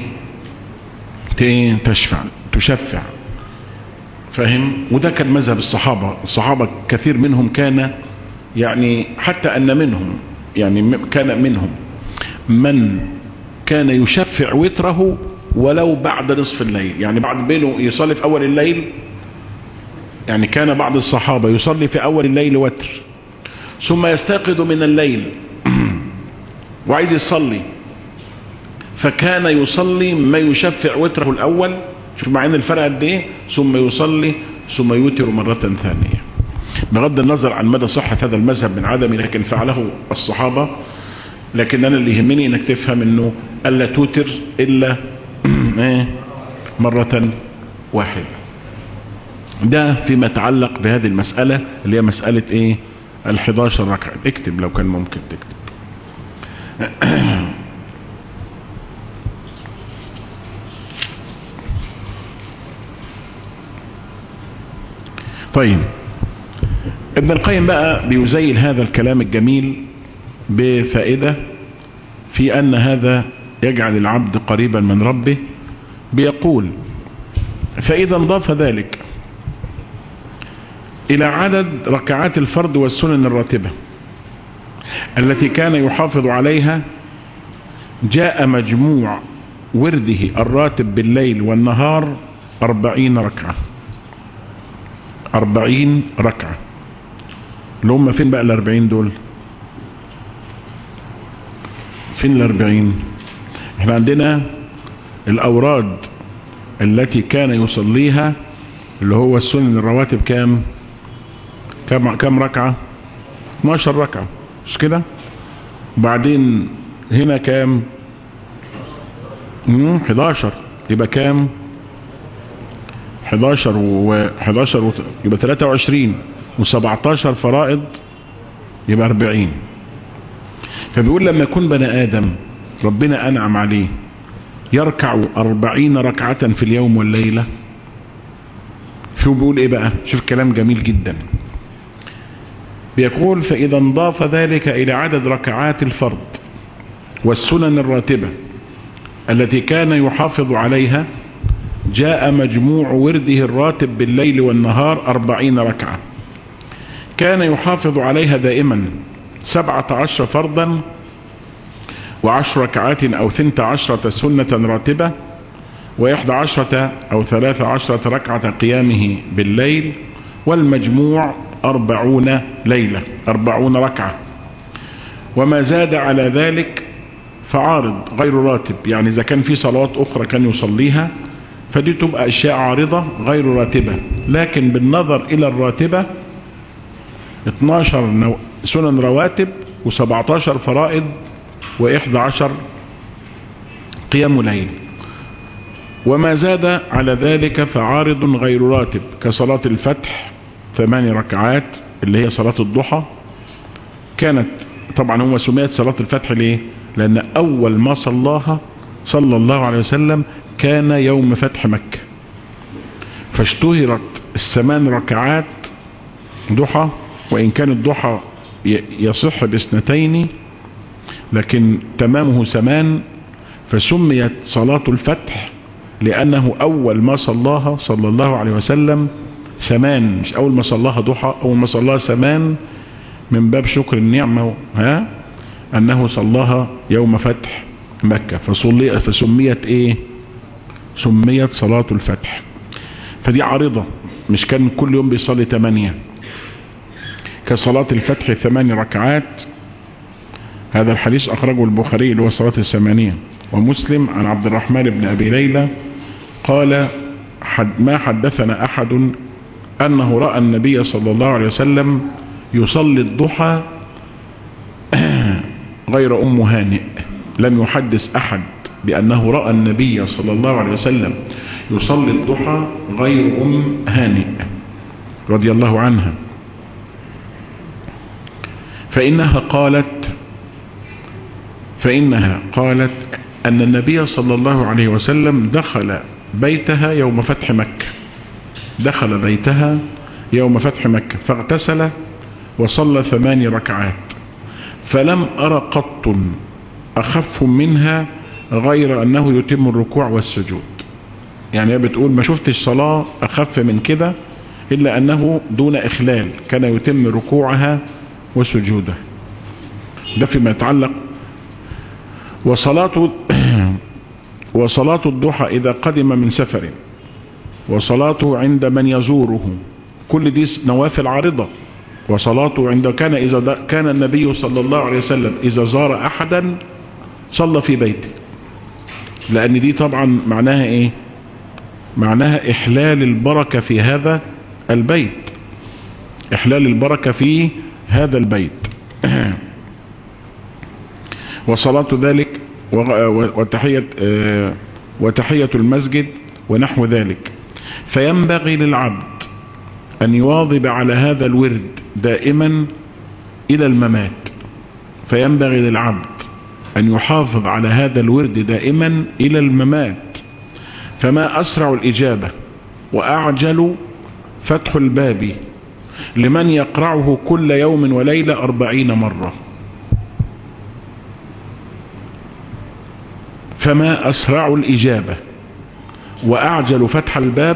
تشفع، فاهم؟ وده كان مذهب الصحابة كثير منهم كان يعني حتى أن منهم يعني كان منهم من كان يشفع وتره ولو بعد نصف الليل، يعني بعد بينه يصلي في أول الليل. يعني كان بعض الصحابة يصلي في أول الليل وتر ثم يستيقظ من الليل وعايز يصلي، فكان يصلي ما يشفع وتره الأول، شوف معين الفرق قد ايه، ثم يصلي ثم يوتر مرة ثانية. بغض النظر عن مدى صحة هذا المذهب من عدمه، لكن فعله الصحابة. لكن أنا اللي يهمني انك تفهم انه ألا توتر إلا مرة واحدة. ده فيما يتعلق بهذه المسألة اللي هي مسألة ايه 11 ركعة. اكتب لو كان ممكن تكتب. طيب ابن القيم بقى بيزيل هذا الكلام الجميل بفائدة في أن هذا يجعل العبد قريبا من ربه. بيقول فإذا انضاف ذلك إلى عدد ركعات الفرض والسنن الراتبة التي كان يحافظ عليها، جاء مجموع ورده الراتب بالليل والنهار 40 ركعة. 40 ركعة اللي هم فين بقى 40 دول؟ فين 40؟ احنا عندنا الأوراد التي كان يصليها اللي هو السنن الرواتب كم ركعة؟ 12 ركعة مش كده؟ وبعدين هنا كام؟ 11 يبقى كام؟ 11 يبقى 23 و17 فرائض يبقى 40. فبيقول لما يكون بني آدم ربنا أنعم عليه يركع 40 ركعة في اليوم والليلة، شو بيقول ايه بقى؟ شوف كلام جميل جدا. بيقول فإذا انضاف ذلك إلى عدد ركعات الفرض والسنن الراتبة التي كان يحافظ عليها، جاء مجموع ورده الراتب بالليل والنهار 40 ركعة كان يحافظ عليها دائما، 17 فرضا و10 ركعات أو 12 سنة راتبة و11 أو 13 ركعة قيامه بالليل، والمجموع 40 ليلة 40 ركعة. وما زاد على ذلك فعارض غير راتب، يعني إذا كان في صلوات أخرى كان يصليها فدي تبقى أشياء عارضة غير راتبة، لكن بالنظر إلى الراتبة 12 سنن رواتب و17 فرائض و11 قيام ليل. وما زاد على ذلك فعارض غير راتب كصلاة الفتح 8 ركعات اللي هي صلاة الضحى. كانت طبعا هو سميت صلاة الفتح ليه؟ لأن أول ما صلاها صلى الله عليه وسلم كان يوم فتح مكة، فاشتهرت 8 ركعات ضحى، وإن كان الضحى يصح ب2 لكن تمامه 8، فسميت صلاة الفتح لأنه أول ما صلاها صلى الله عليه وسلم 8، مش أول ما صلاها ضحى، أول ما صلاها 8 من باب شكر النعمة أنه صلاها يوم فتح مكة، فسميت إيه؟ سميت صلاة الفتح. فدي عارضة، مش كان كل يوم بيصلي 8 كصلاة الفتح 8 ركعات. هذا الحديث أخرجه البخاري اللي هو صلاة 8، ومسلم عن عبد الرحمن بن أبي ليلى قال ما حدثنا أحد أنه رأى النبي صلى الله عليه وسلم يصلي الضحى غير أم هانئ. لم يحدث أحد بأنه رأى النبي صلى الله عليه وسلم يصلي الضحى غير أم هانئ رضي الله عنها، فإنها قالت أن النبي صلى الله عليه وسلم دخل بيتها يوم فتح مكة فاغتسل وصلى 8 ركعات، فلم أرى قط أخف منها غير أنه يتم الركوع والسجود. يعني بتقول ما شفتش صلاة أخف من كده إلا أنه دون إخلال كان يتم ركوعها وسجودها. ده فيما يتعلق. وصلاة الضحى إذا قدم من سفر، وصلاته عند من يزوره، كل دي نوافل عارضة. وصلاته إذا كان النبي صلى الله عليه وسلم إذا زار أحدا صلى في بيته، لأن دي طبعا معناها إيه؟ معناها إحلال البركة في هذا البيت، إحلال البركة في هذا البيت. وصلاة ذلك وتحية المسجد ونحو ذلك. فينبغي للعبد أن يواظب على هذا الورد دائما إلى الممات، فينبغي للعبد أن يحافظ على هذا الورد دائما إلى الممات. فما أسرع الإجابة وأعجل فتح الباب لمن يقرعه كل يوم وليلة 40 مرة. فما أسرع الإجابة وأعجل فتح الباب،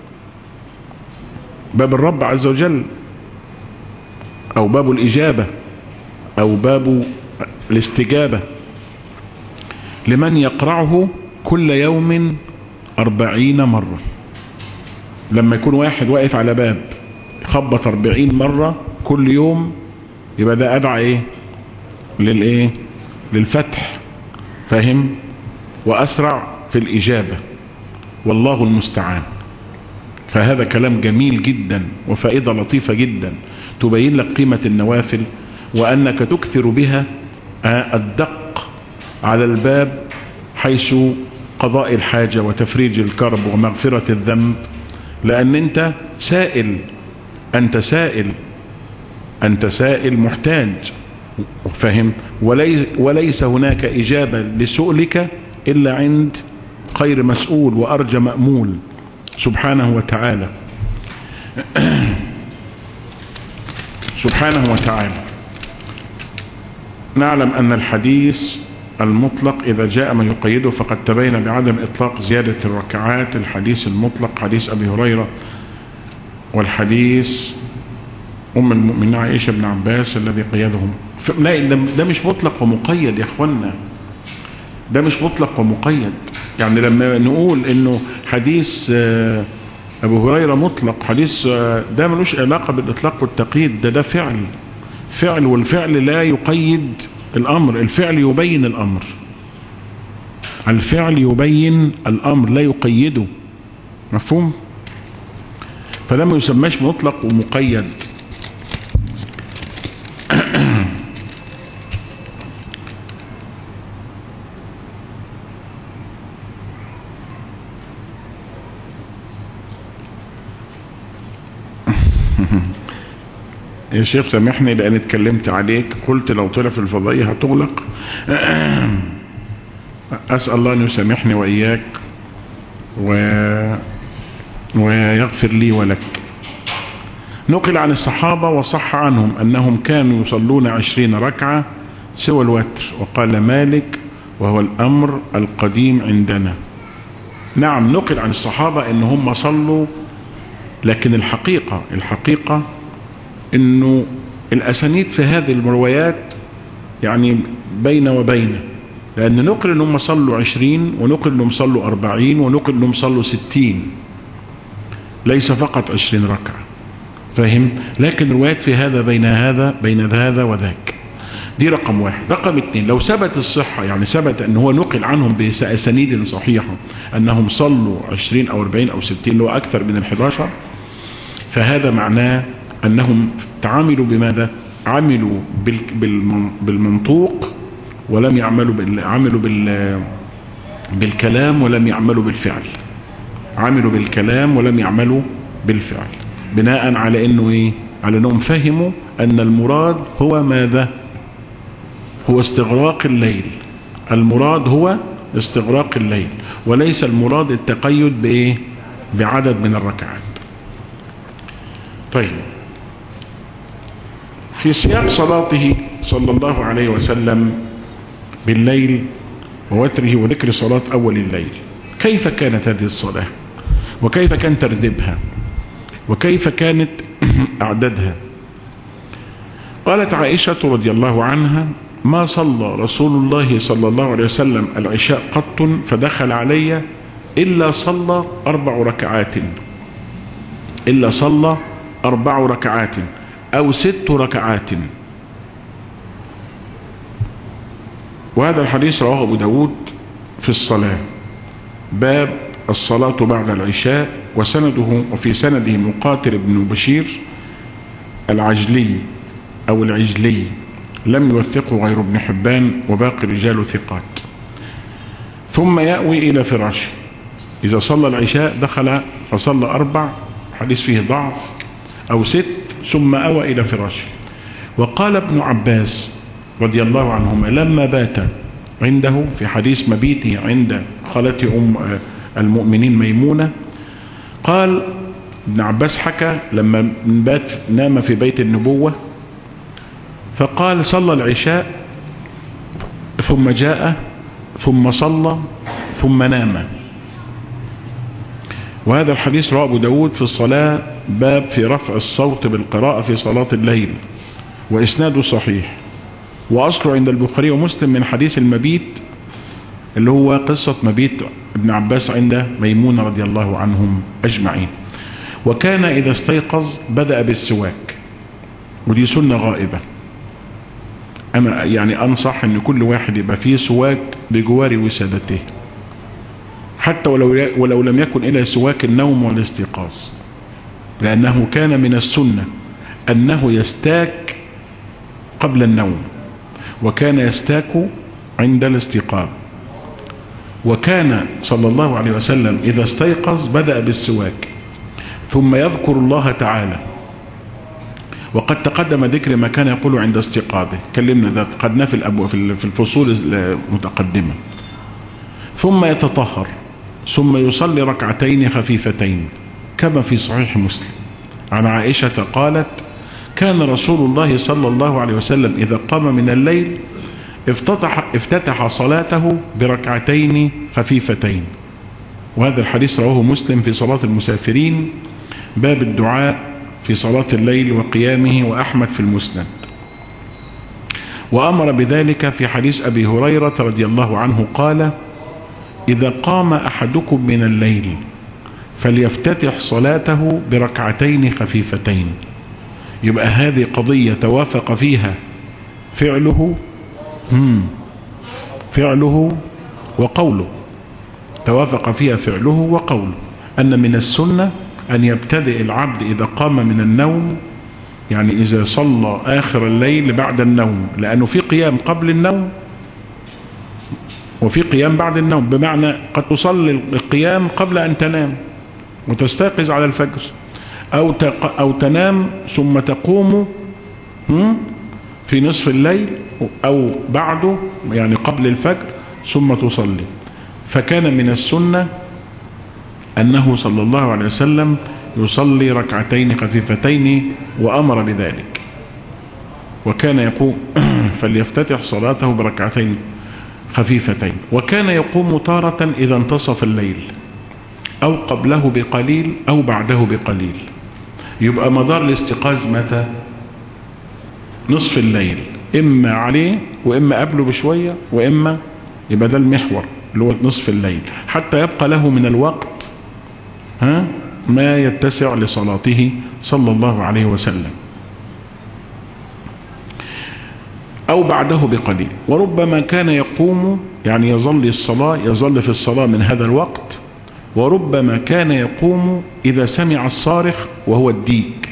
باب الرب عز وجل أو باب الإجابة أو باب الاستجابة، لمن يقرعه كل يوم 40 مرة. لما يكون واحد واقف على باب يخبط 40 مرة كل يوم، يبقى ده أدعى إيه؟ للفتح، فاهم؟ وأسرع في الإجابة، والله المستعان. فهذا كلام جميل جدا وفائدة لطيفة جدا تبين لك قيمة النوافل، وأنك تكثر بها الدق على الباب حيث قضاء الحاجة وتفريج الكرب ومغفرة الذنب، لأن أنت سائل محتاج، فهم؟ وليس هناك إجابة لسؤلك إلا عند خير مسؤول وأرجى مأمول سبحانه وتعالى. سبحانه وتعالى. نعلم أن الحديث المطلق إذا جاء ما يقيده فقد تبين بعدم إطلاق زيادة الركعات. الحديث المطلق حديث أبي هريرة، والحديث أم المؤمنين عائشة بن عباس الذي قيدهم. لا، ده مش مطلق ومقيد يا أخوانا، ده مش مطلق ومقيد. يعني لما نقول إنه حديث أبو هريرة مطلق، حديث ده ملوش علاقة بالإطلاق والتقييد، ده فعل، والفعل لا يقيد الأمر، الفعل يبين الأمر، الفعل يبين الأمر لا يقيده، مفهوم؟ فده ما يسمىش مطلق ومقيد. يا شيخ سامحني لأن اتكلمت عليك، قلت لو طلع في الفضائية هتغلق. أسأل الله أن يسامحني وإياك ويغفر لي ولك. نقل عن الصحابة وصح عنهم أنهم كانوا يصلون 20 ركعة سوى الوتر، وقال مالك وهو الأمر القديم عندنا. نعم، نقل عن الصحابة أنهم صلوا، لكن الحقيقة أنه الأسانيد في هذه الروايات يعني بين وبين، لأن نقل أنهم صلوا 20 ونقل أنهم صلوا 40 ونقل أنهم صلوا 60، ليس فقط 20 ركعة، فاهم؟ لكن روايات في هذا بين هذا وذاك. دي رقم واحد. رقم 2، لو ثبت الصحة، يعني ثبت أنه هو نقل عنهم بأسانيد صحيحة أنهم صلوا 20 أو 40 أو 60، اللي هو أكثر من 11، فهذا معناه أنهم تعاملوا بماذا؟ عملوا بالمنطوق ولم يعملوا عملوا بالكلام ولم يعملوا بالفعل. عملوا بالكلام ولم يعملوا بالفعل، بناء على أنه إيه؟ على أنهم فهموا أن المراد هو ماذا؟ هو استغراق الليل. المراد هو استغراق الليل، وليس المراد التقيد بإيه؟ بعدد من الركعات. طيب، في سياق صلاته صلى الله عليه وسلم بالليل ووتره وذكر صلاة أول الليل، كيف كانت هذه الصلاة؟ وكيف كان ترتيبها؟ وكيف كانت أعدادها؟ قالت عائشة رضي الله عنها: ما صلى رسول الله صلى الله عليه وسلم العشاء قط فدخل علي إلا صلى 4 ركعات، إلا صلى 4 ركعات أو 6 ركعات. وهذا الحديث رواه أبو داود في الصلاة، باب الصلاة بعد العشاء، وفي سنده مقاتل بن بشير العجلي أو العجلي، لم يوثقه غير ابن حبان، وباقي رجال ثقات. ثم يأوي إلى فراشه، إذا صلى العشاء دخل فصلى 4، حديث فيه ضعف، أو 6، ثم أوى إلى فراشه. وقال ابن عباس رضي الله عنهما لما بات عنده، في حديث مبيته عند خالته أم المؤمنين ميمونة، قال ابن عباس حكى لما بات نام في بيت النبوة، فقال صلى العشاء ثم جاء ثم صلى ثم نام. وهذا الحديث رواه أبو داود في الصلاة، باب في رفع الصوت بالقراءة في صلاة الليل، وإسناده صحيح، وأصله عند البخاري ومسلم من حديث المبيت، اللي هو قصة مبيت ابن عباس عند ميمونة رضي الله عنهم أجمعين. وكان إذا استيقظ بدأ بالسواك، ودي سنة غائبة. أنا يعني أنصح أن كل واحد يبقى فيه سواك بجوار وسادته، حتى ولو لم يكن إلى سواك النوم والاستيقاظ، لأنه كان من السنة أنه يستاك قبل النوم، وكان يستاك عند الاستيقاظ. وكان صلى الله عليه وسلم إذا استيقظ بدأ بالسواك، ثم يذكر الله تعالى، وقد تقدم ذكر ما كان يقول عند استيقاظه، كلمنا ذات قدنا في الفصول المتقدمة. ثم يتطهر، ثم يصلي ركعتين خفيفتين، كما في صحيح مسلم عن عائشة قالت: كان رسول الله صلى الله عليه وسلم إذا قام من الليل افتتح صلاته بركعتين خفيفتين. وهذا الحديث رواه مسلم في صلاة المسافرين، باب الدعاء في صلاة الليل وقيامه، وأحمد في المسند. وأمر بذلك في حديث أبي هريرة رضي الله عنه قال: إذا قام أحدكم من الليل فليفتتح صلاته بركعتين خفيفتين. يبقى هذه قضية توافق فيها فعله وقوله، توافق فيها فعله وقوله، أن من السنة أن يبتدئ العبد إذا قام من النوم، يعني إذا صلى آخر الليل بعد النوم، لأنه في قيام قبل النوم وفي قيام بعد النوم، بمعنى قد تصلي القيام قبل أن تنام وتستيقظ على الفجر، أو تنام ثم تقوم في نصف الليل أو بعده يعني قبل الفجر ثم تصلي. فكان من السنة أنه صلى الله عليه وسلم يصلي ركعتين خفيفتين وأمر بذلك، وكان يقوم فليفتتح صلاته بركعتين خفيفتين. وكان يقوم تارة إذا انتصف الليل أو قبله بقليل أو بعده بقليل. يبقى مدار الاستيقاظ متى؟ نصف الليل، إما عليه وإما قبله بشوية، وإما يبقى ده المحور اللي هو نصف الليل، حتى يبقى له من الوقت ما يتسع لصلاته صلى الله عليه وسلم، أو بعده بقليل. وربما كان يقوم يعني يظل في الصلاة من هذا الوقت، وربما كان يقوم إذا سمع الصارخ وهو الديك،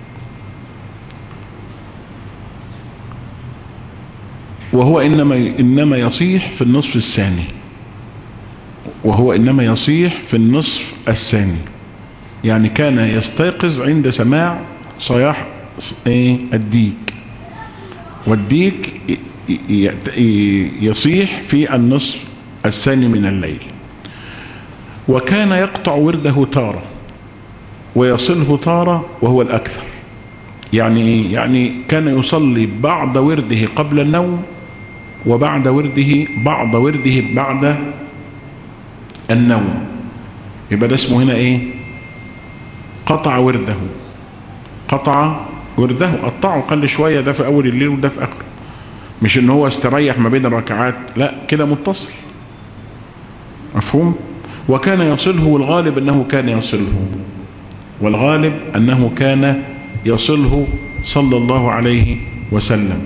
وهو إنما يصيح في النصف الثاني، يعني كان يستيقظ عند سماع صياح الديك، والديك يصيح في النصف الثاني من الليل. وكان يقطع ورده تارة ويصله تارة وهو الأكثر. يعني كان يصلي بعض ورده قبل النوم وبعد ورده بعد النوم. يبقى ده اسمه هنا قطع ورده، قطعه قل شوية، ده في أول الليل وده في آخره، مش ان هو استريح ما بين الركعات، لا كده متصل، مفهوم. وكان يصله، والغالب أنه كان يصله صلى الله عليه وسلم.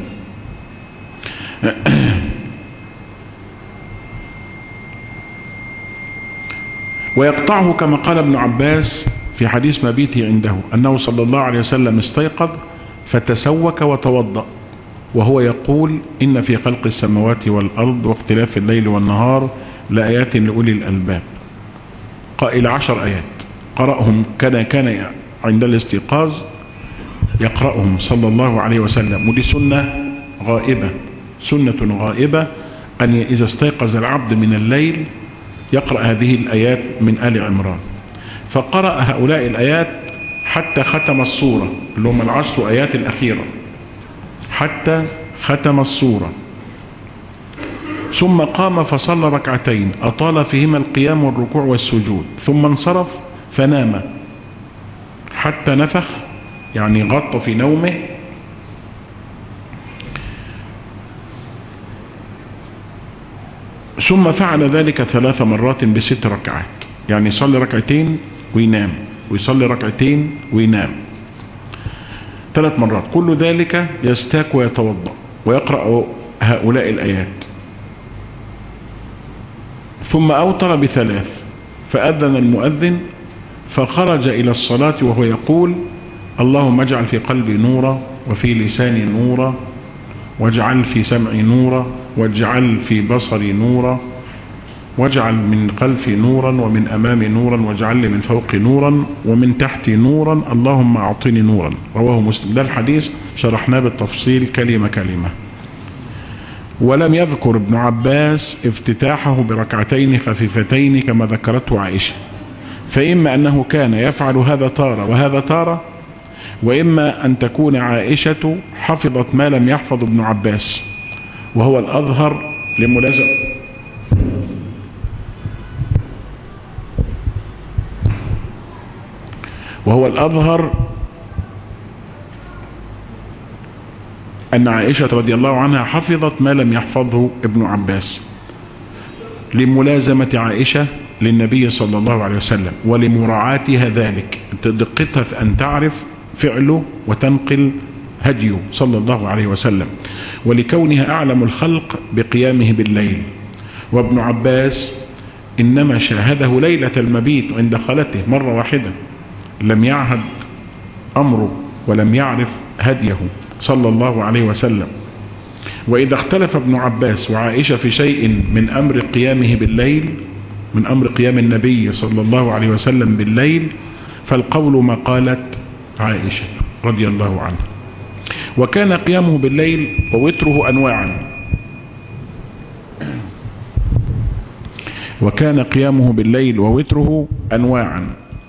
ويقطعه كما قال ابن عباس في حديث مبيته عنده أنه صلى الله عليه وسلم استيقظ فتسوك وتوضأ وهو يقول: إن في خلق السماوات والأرض واختلاف الليل والنهار لآيات لأولي الألباب، قائل 10 آيات قرأهم، كان عند الاستيقاظ يقرأهم صلى الله عليه وسلم. ودي سنة غائبة أن إذا استيقظ العبد من الليل يقرأ هذه الآيات من آل عمران. فقرأ هؤلاء الآيات حتى ختم السورة، اللي هم 10 آيات الأخيرة، حتى ختم السورة. ثم قام فصلى ركعتين أطال فيهما القيام والركوع والسجود، ثم انصرف فنام حتى نفخ، يعني غط في نومه. ثم فعل ذلك 3 مرات ب6 ركعات، يعني يصلي ركعتين وينام، ويصلي ركعتين وينام 3 مرات. كل ذلك يستاك ويتوضأ ويقرأ هؤلاء الآيات. ثم أوتر ب3، فأذن المؤذن فخرج إلى الصلاة وهو يقول: اللهم اجعل في قلبي نورا، وفي لساني نورا، واجعل في سمعي نورا، واجعل في بصري نورا، واجعل من خلفي نورا، ومن أمامي نورا، واجعل لي من فوقي نورا، ومن تحتي نورا، اللهم أعطني نورا. رواه مسلم. ده الحديث شرحناه بالتفصيل كلمة كلمة. ولم يذكر ابن عباس افتتاحه بركعتين خفيفتين كما ذكرته عائشة، فإما أنه كان يفعل هذا تارة وهذا تارة، وإما أن تكون عائشة حفظت ما لم يحفظ ابن عباس، وهو الأظهر لملازمة أن عائشة رضي الله عنها حفظت ما لم يحفظه ابن عباس، لملازمة عائشة للنبي صلى الله عليه وسلم، ولمراعاتها ذلك، دقتها في أن تعرف فعله وتنقل هديه صلى الله عليه وسلم، ولكونها أعلم الخلق بقيامه بالليل. وابن عباس إنما شاهده ليلة المبيت عند خالته مرة واحدة، لم يعهد أمره ولم يعرف هديه صلى الله عليه وسلم. وإذا اختلف ابن عباس وعائشة في شيء من أمر قيامه بالليل، من أمر قيام النبي صلى الله عليه وسلم بالليل، فالقول ما قالت عائشة رضي الله عنها. وكان قيامه بالليل ووتره أنواعا. وكان قيامه بالليل ووتره أنواعا.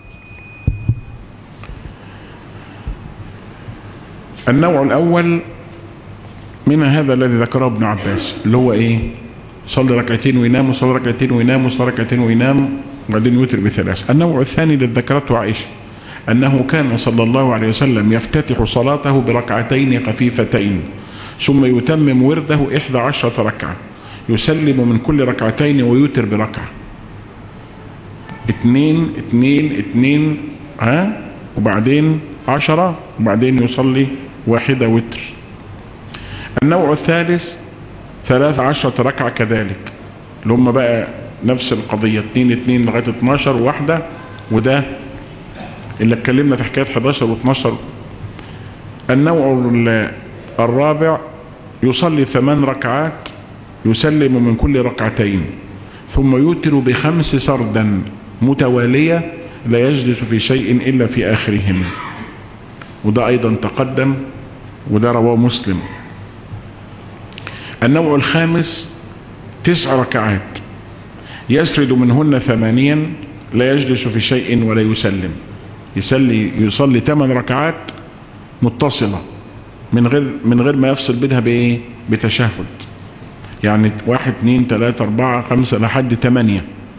النوع الأول من هذا الذي ذكره ابن عباس، اللي هو ايه؟ صلي ركعتين وينام، وصلي ركعتين وينام، وصلي ركعتين وينام، وبعدين يوتر بثلاث. النوع الثاني الذي ذكرته عائشة أنه كان صلى الله عليه وسلم يفتتح صلاته بركعتين خفيفتين ثم يتمم ورده 11 ركعة، يسلم من كل ركعتين ويوتر بركعة. 2 2 2 وبعدين 10 وبعدين يصلي 1 وتر. النوع الثالث 13 ركعة كذلك، اللي هم بقى نفس القضية 2 2 لغاية 12 واحدة، وده اللي اتكلمنا في حكاية 11 و 12. النوع الرابع يصلي 8 ركعات يسلم من كل ركعتين ثم يوتر ب5 سردا متوالية لا يجلس في شيء إلا في آخرهم، وده أيضا تقدم وده رواه مسلم. النوع الخامس 9 ركعات يسرد منهن 8 لا يجلس في شيء ولا يسلم، يصلي 8 ركعات متصلة من غير ما يفصل بينها بايه؟ بتشهد، يعني 1 2 3 4 5 لحد 8.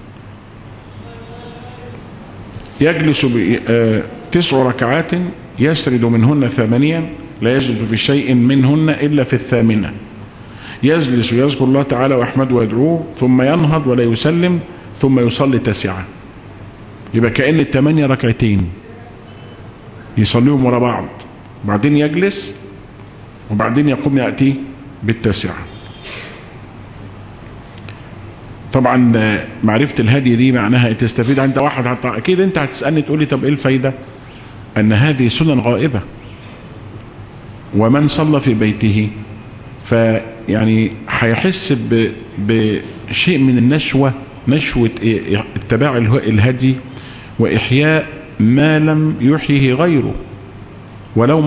يجلس 9 ركعات يسرد منهن 8 لا يجلس في شيء منهن إلا في 8. يجلس يذكر الله تعالى ويحمد ويدعوه ثم ينهض ولا يسلم ثم يصلي 9. يبقى كأن 8 ركعتين يصليهم ورا بعض، وبعدين يجلس وبعدين يقوم يأتي 9. طبعا معرفة الهدي دي معناها تستفيد عند واحد، حتى اكيد انت هتسألني تقول لي طب ايه الفايدة؟ ان هذه سنن غائبة، ومن صلى في بيته فيعني هيحس بشيء من النشوة، نشوة اتباع الهدي وإحياء ما لم يحيه غيره ولو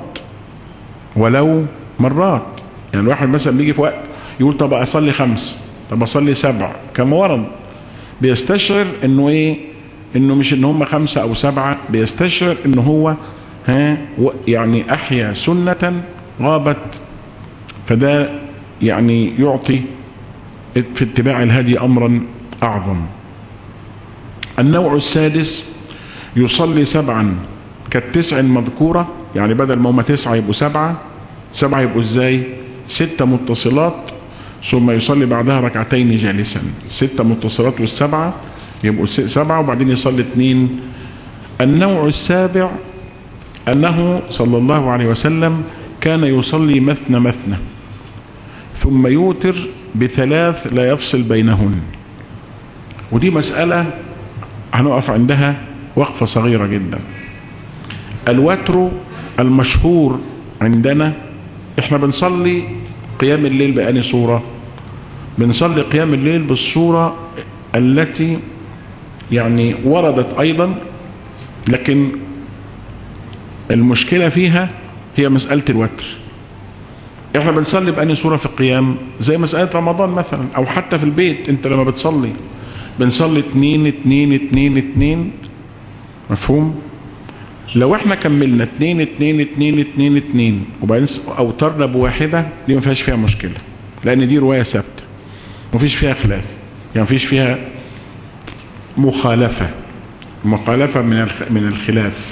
مرات. يعني الواحد مثلا بيجي في وقت يقول طب أصلي 5، طب أصلي 7، كما ورد، بيستشعر انه ايه؟ انه مش ان هم 5 أو 7، بيستشعر انه هو يعني أحيا سنة غابت، فده يعني يعطي في اتباع الهدي أمرا أعظم. النوع السادس يصلي 7 كال9 المذكورة، يعني بدل ما هم 9 يبقوا 7 يبقوا ازاي؟ 6 متصلات ثم يصلي بعدها ركعتين جالسا. 6 متصلات وال7 يبقوا 7، وبعدين يصلي 2. النوع السابع أنه صلى الله عليه وسلم كان يصلي مثنى ثم يوتر ب3 لا يفصل بينهن. ودي مسألة هنقف عندها وقفة صغيرة جدا. الوتر المشهور عندنا، احنا بنصلي قيام الليل بأني صورة؟ بنصلي قيام الليل بالصورة التي يعني وردت أيضا، لكن المشكلة فيها هي مسألة الوتر. احنا بنصلي بأني صورة في القيام؟ زي مسألة رمضان مثلا، او حتى في البيت انت لما بتصلي بنصلي 2 2 2 2. مفهوم؟ لو احنا كملنا 2 2 2 2 2 وبعدين اوترنا بواحدة، دي ما فيهاش فيها مشكلة، لان دي رواية ثابتة مفيش فيها خلاف، يعني مفيش فيها مخالفة من الخلاف.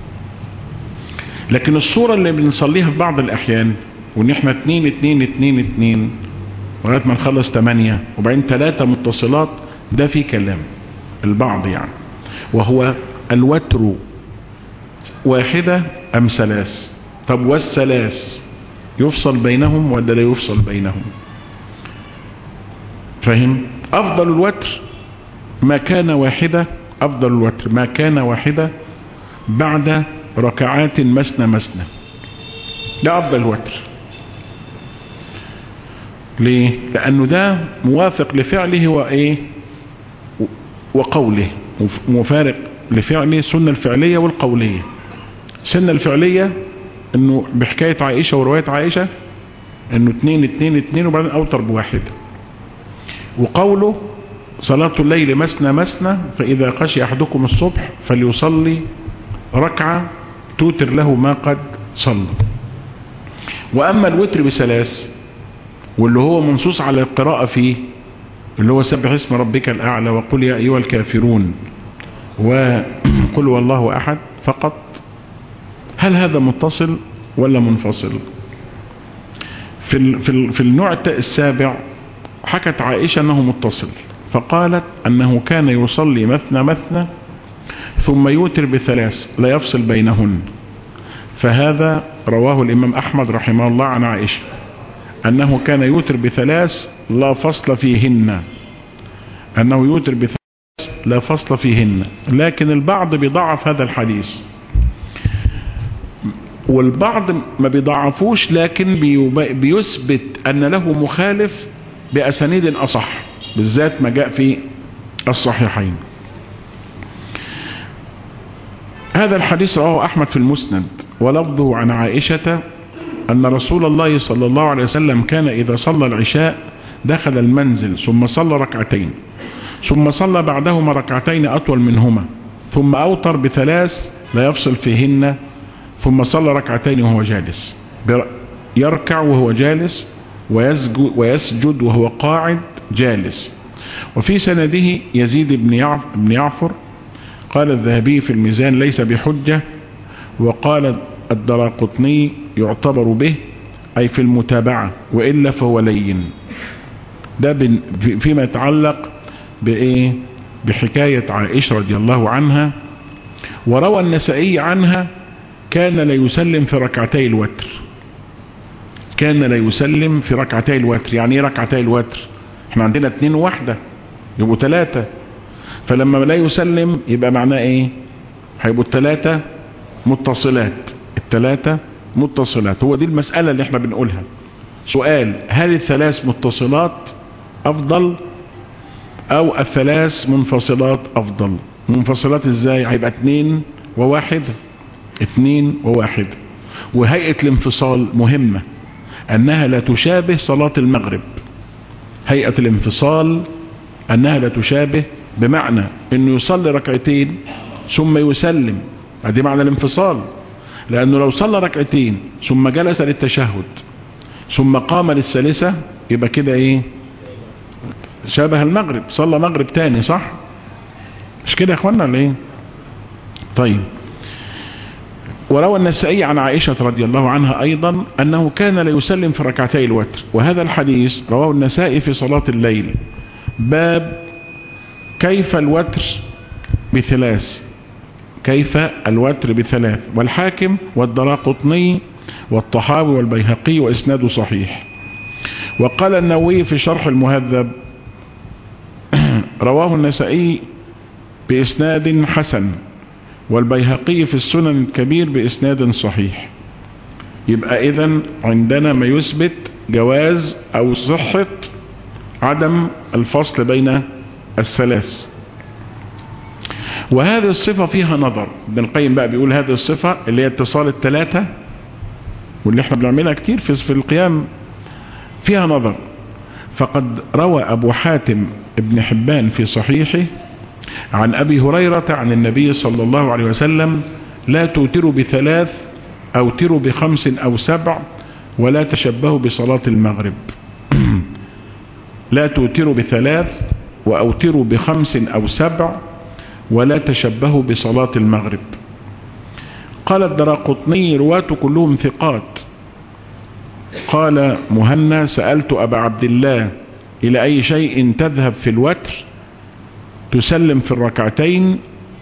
لكن الصورة اللي بنصليها في بعض الأحيان وإن إحنا 2 2 2 2 لغاية ما نخلص 8 وبعدين 3 متصلات، ده في كلام البعض يعني، وهو الوتر 1 أم 3؟ طب والثلاث يفصل بينهم ولا لا يفصل بينهم؟ فهم؟ أفضل الوتر ما كان 1، أفضل الوتر ما كان 1 بعد ركعات مثنى، ده أفضل الوتر. ليه؟ لأنه ده موافق لفعله وإيه وقوله، مفارق لفعله السنة الفعلية والقولية. السنة الفعلية انه بحكاية عائشة ورواية عائشة انه 2 2 2 وبعدين اوتر بواحد. وقوله صلاة الليل مثنى مثنى فإذا خشي أحدكم الصبح فليصلي ركعة توتر له ما قد صلى. وأما الوتر بثلاث واللي هو منصوص على القراءة فيه اللي هو سبح اسم ربك الأعلى وقل يا أيها الكافرون وقل والله أحد فقط، هل هذا متصل ولا منفصل؟ في النوع السابع حكت عائشة أنه متصل، فقالت أنه كان يصلي مثنى مثنى ثم يوتر بثلاث لا يفصل بينهن. فهذا رواه الإمام أحمد رحمه الله عن عائشة أنه كان يوتر بثلاث لا فصل فيهن، أنه يوتر بثلاث لا فصل فيهن. لكن البعض بيضعف هذا الحديث والبعض ما بيضعفوش، لكن بيثبت أن له مخالف بأسانيد أصح، بالذات ما جاء في الصحيحين. هذا الحديث رواه أحمد في المسند ولفظه عن عائشة أن رسول الله صلى الله عليه وسلم كان إذا صلى العشاء دخل المنزل ثم صلى ركعتين ثم صلى بعدهما ركعتين أطول منهما ثم أوتر بثلاث لا يفصل فيهن ثم صلى ركعتين وهو جالس، يركع وهو جالس ويسجد وهو قاعد جالس. وفي سنده يزيد بن يعفر. قال الذهبي في الميزان ليس بحجة، وقال الدراقطني يعتبر به أي في المتابعة وإلا فهو لين. ده فيما يتعلق بإيه؟ بحكاية عائشة رضي الله عنها. وروى النسائي عنها كان لا يسلم في ركعتي الوتر. كان لا يسلم في ركعتي الوتر. يعني ايه ركعتي الوتر؟ احنا عندنا 2 وواحدة يبقوا 3، فلما لا يسلم يبقى معناه ايه؟ هيبقوا 3 متصلات. 3 متصلات. هو دي المسألة اللي احنا بنقولها. سؤال: هل 3 متصلات افضل او 3 منفصلات افضل؟ منفصلات ازاي؟ هيبقى 2 و1. 2 و1. وهيئة الانفصال مهمة، أنها لا تشابه صلاة المغرب. هيئة الانفصال أنها لا تشابه، بمعنى أنه يصلي ركعتين ثم يسلم، هذه معنى الانفصال. لأنه لو صلى ركعتين ثم جلس للتشهد ثم قام للثالثة يبقى كده إيه؟ شابه المغرب، صلى مغرب تاني، صح؟ مش كده يا أخوانا ولا إيه؟ طيب. وروى النسائي عن عائشة رضي الله عنها أيضا أنه كان لا يسلم في ركعتي الوتر. وهذا الحديث رواه النسائي في صلاة الليل، باب كيف الوتر ب3، كيف الوتر ب3. والحاكم والدراقطني والطحاوي والبيهقي وإسناده صحيح. وقال النووي في شرح المهذب رواه النسائي بإسناد حسن، والبيهقي في السنن الكبير بإسناد صحيح. يبقى إذن عندنا ما يثبت جواز أو صحة عدم الفصل بين ال3. وهذه الصفة فيها نظر. ابن القيم بقى بيقول هذه الصفة اللي هي اتصال ال3 واللي احنا بنعملها كتير في القيام فيها نظر. فقد روى أبو حاتم ابن حبان في صحيحه عن أبي هريرة عن النبي صلى الله عليه وسلم: لا توتروا ب3 أوتروا ب5 أو 7 ولا تشبهوا بصلاة المغرب. لا توتروا ب3 وأوتروا ب5 أو 7 ولا تشبهوا بصلاة المغرب. قال الدراقطني: رواة كلهم ثقات. قال مهنا: سألت أبا عبد الله: إلى أي شيء تذهب في الوتر؟ تسلم في الركعتين؟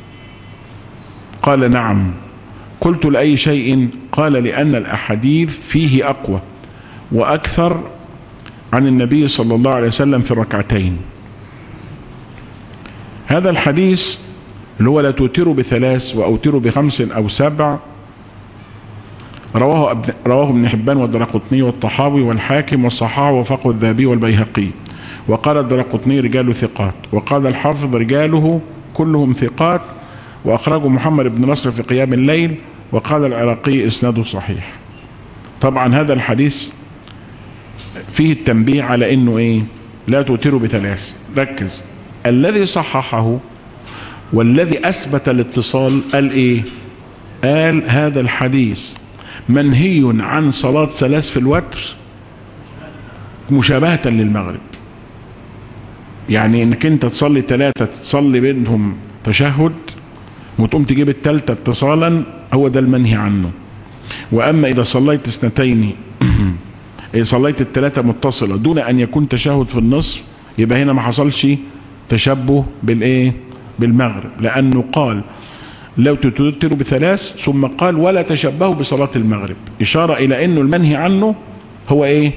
قال: نعم. قلت: لأي شيء؟ قال: لأن الأحاديث فيه أقوى وأكثر عن النبي صلى الله عليه وسلم في الركعتين. هذا الحديث اللي هو لا توتروا ب3 وأوتروا ب5 أو 7 رواه ابن حبان والدراقطني والطحاوي والحاكم والصحاح وفقه الذهبي والبيهقي. وقال الدراقطني: رجال ثقات. وقال الحافظ: رجاله كلهم ثقات. وأخرجه محمد بن نصر في قيام الليل، وقال العراقي إسناده صحيح. طبعا هذا الحديث فيه التنبيه على انه ايه؟ لا توتروا بثلاث. ركز، الذي صححه والذي اثبت الاتصال قال ايه؟ قال هذا الحديث منهي عن صلاة ثلاث في الوتر مشابهة للمغرب. يعني انك انت تصلي ثلاثة تصلي بينهم تشهد وتقوم تجيب الثالثة اتصالا، هو ده المنهي عنه. واما اذا صليت اثنتين صليت الثلاثة متصلة دون ان يكون تشهد في النصف، يبقى هنا ما حصلش تشبه بالايه؟ بالمغرب، لانه قال لو تتوتروا بثلاث ثم قال ولا تشبهوا بصلاة المغرب، اشارة الى انه المنهي عنه هو ايه؟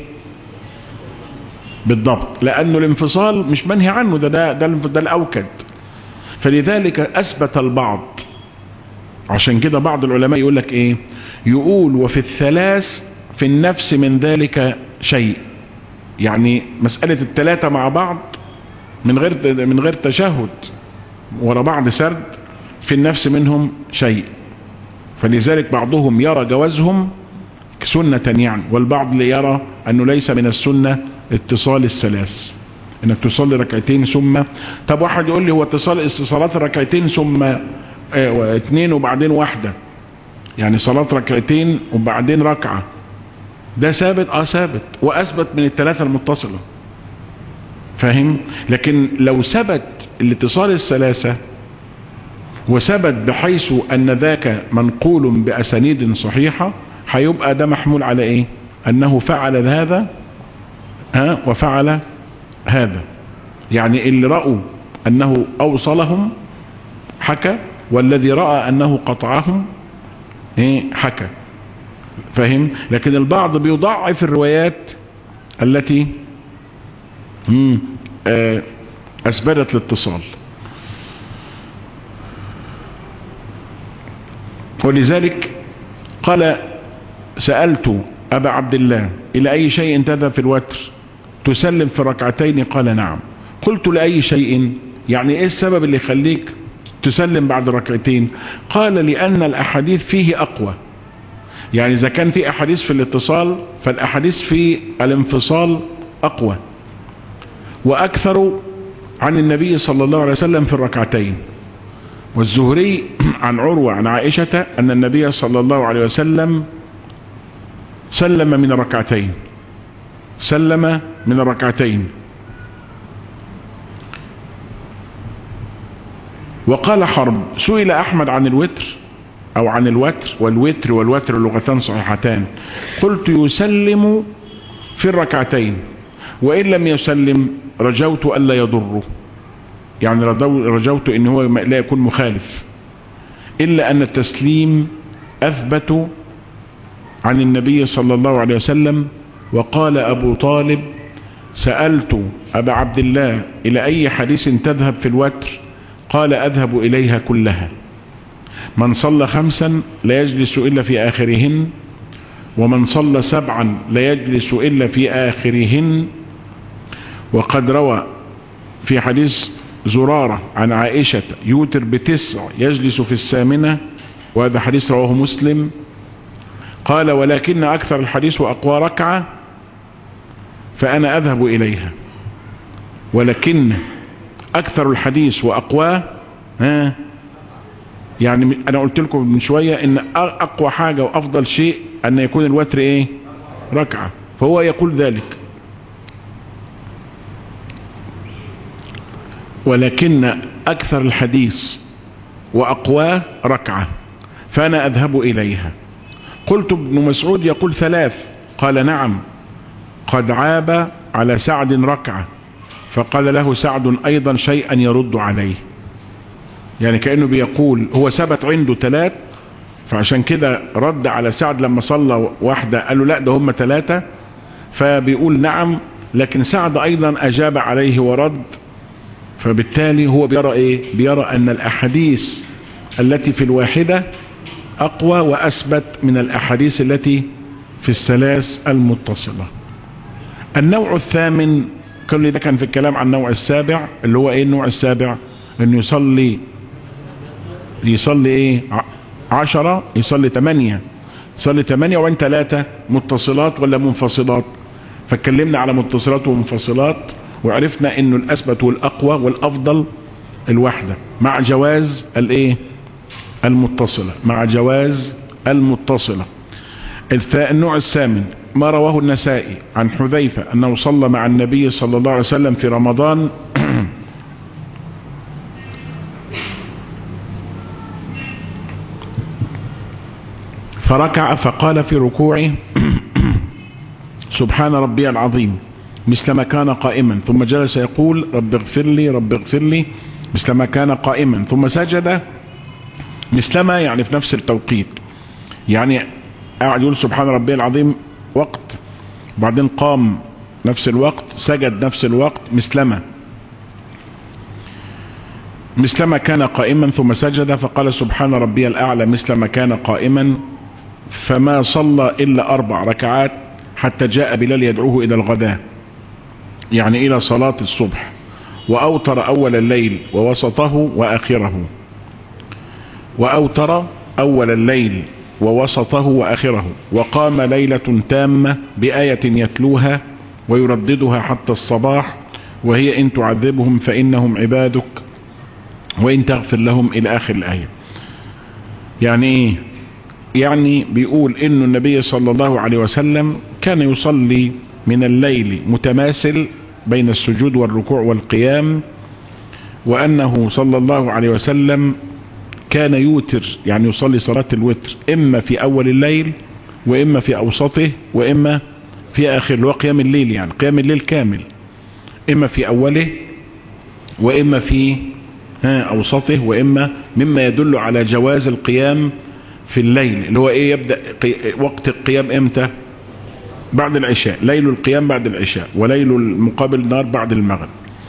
بالضبط، لانه الانفصال مش منهي عنه، ده الاوكد. فلذلك اثبت البعض، عشان كده بعض العلماء يقول لك ايه؟ يقول وفي الثلاث في النفس من ذلك شيء، يعني مسألة الثلاثة مع بعض من غير تشهد ورا بعض سرد، في النفس منهم شيء. فلذلك بعضهم يرى جوازهم سنة يعني، والبعض يرى انه ليس من السنة اتصال الثلاث، انك تصلي ركعتين ثم. طب واحد يقول لي هو صلاة ركعتين ثم اثنين وبعدين واحدة، يعني صلاة ركعتين وبعدين ركعة، ده ثابت؟ ثابت، واثبت من الثلاثة المتصلة، فاهم؟ لكن لو ثبت الاتصال الثلاثة وثبت بحيث ان ذاك منقول باسانيد صحيحة، هيبقى ده محمول على ايه؟ انه فعل هذا وفعل هذا. يعني اللي رأوا انه اوصلهم حكى، والذي رأى انه قطعهم حكى، فاهم؟ لكن البعض بيضعف الروايات التي اثبتت الاتصال. ولذلك قال سألت أبا عبد الله إلى أي شيء تذهب في الوتر؟ تسلم في ركعتين؟ قال نعم. قلت لأي شيء؟ يعني ايه السبب اللي يخليك تسلم بعد ركعتين؟ قال لأن الأحاديث فيه أقوى. يعني إذا كان في أحاديث في الاتصال فالأحاديث في الانفصال أقوى وأكثر عن النبي صلى الله عليه وسلم في الركعتين. والزهري عن عروة عن عائشة أن النبي صلى الله عليه وسلم سلم من الركعتين، سلم من الركعتين. وقال حرب سئل أحمد عن الوتر أو عن الوتر، والوتر اللغتان صحيحتان، قلت يسلم في الركعتين، وإن لم يسلم رجوت ألا يضره، يعني رجوت إن هو لا يكون مخالف، إلا أن التسليم أثبت عن النبي صلى الله عليه وسلم. وقال أبو طالب سألت أبا عبد الله إلى أي حديث تذهب في الوتر؟ قال أذهب إليها كلها. من صلى 5 لا يجلس إلا في آخرهن، ومن صلى 7 لا يجلس إلا في آخرهن. وقد روى في حديث زرارة عن عائشة يوتر ب9 يجلس في 8، وهذا حديث رواه مسلم. قال ولكن أكثر الحديث وأقوى ركعة فأنا أذهب إليها. ولكن أكثر الحديث وأقوى يعني أنا قلت لكم من شوية إن أقوى حاجة وأفضل شيء أن يكون الوتر ركعة، فهو يقول ذلك. ولكن أكثر الحديث وأقواه ركعة فأنا أذهب إليها. قلت ابن مسعود يقول 3، قال نعم قد عاب على سعد ركعة، فقال له سعد أيضا شيئا يرد عليه. يعني كأنه بيقول هو ثبت عنده 3، فعشان كده رد على سعد لما صلى واحدة قال له لا ده هم 3، فبيقول نعم، لكن سعد أيضا أجاب عليه ورد. فبالتالي هو بيرى بيرى أن الأحاديث التي في الواحدة أقوى وأثبت من الأحاديث التي في الثلاث المتصلة. النوع الثامن، كل ده كان في الكلام عن النوع السابع، اللي هو النوع السابع؟ أن يصلي يصلي ايه 10 يصلي 8 يصلي 8 وان 3 متصلات ولا منفصلات. فاتكلمنا على متصلات ومنفصلات وعرفنا انه الاثبت والاقوى والافضل الوحدة مع جواز الايه المتصلة، مع جواز المتصلة. النوع الثامن ما رواه النسائي عن حذيفة انه صلى مع النبي صلى الله عليه وسلم في رمضان فركع فقال في ركوعه سبحان ربي العظيم مثل ما كان قائما، ثم جلس يقول رب اغفر لي رب اغفر لي مثل ما كان قائما، ثم سجد مثلما يعني في نفس التوقيت، يعني قاعد يقول سبحان ربي العظيم وقت وبعدين قام نفس الوقت سجد نفس الوقت مثلما كان قائما، ثم سجد فقال سبحان ربي الأعلى مثل ما كان قائما، فما صلى إلا 4 ركعات حتى جاء بلال يدعوه إلى الغداء يعني إلى صلاة الصبح، وأوتر أول الليل ووسطه وآخره، وأوتر أول الليل ووسطه وآخره، وقام ليلة تامة بآية يتلوها ويرددها حتى الصباح وهي إن تعذبهم فإنهم عبادك وإن تغفر لهم إلى آخر الآية. يعني إيه؟ يعني بيقول إنه النبي صلى الله عليه وسلم كان يصلي من الليل متماثل بين السجود والركوع والقيام، وأنه صلى الله عليه وسلم كان يوتر يعني يصلي صلاة الوتر إما في أول الليل وإما في أوسطه وإما في آخر، وقيام الليل يعني قيام الليل كامل، إما في أوله وإما في أوسطه وإما، مما يدل على جواز القيام في الليل اللي هو إيه يبدأ وقت القيام إمتى؟ بعد العشاء، ليل القيام بعد العشاء وليل المقابل النار بعد المغرب.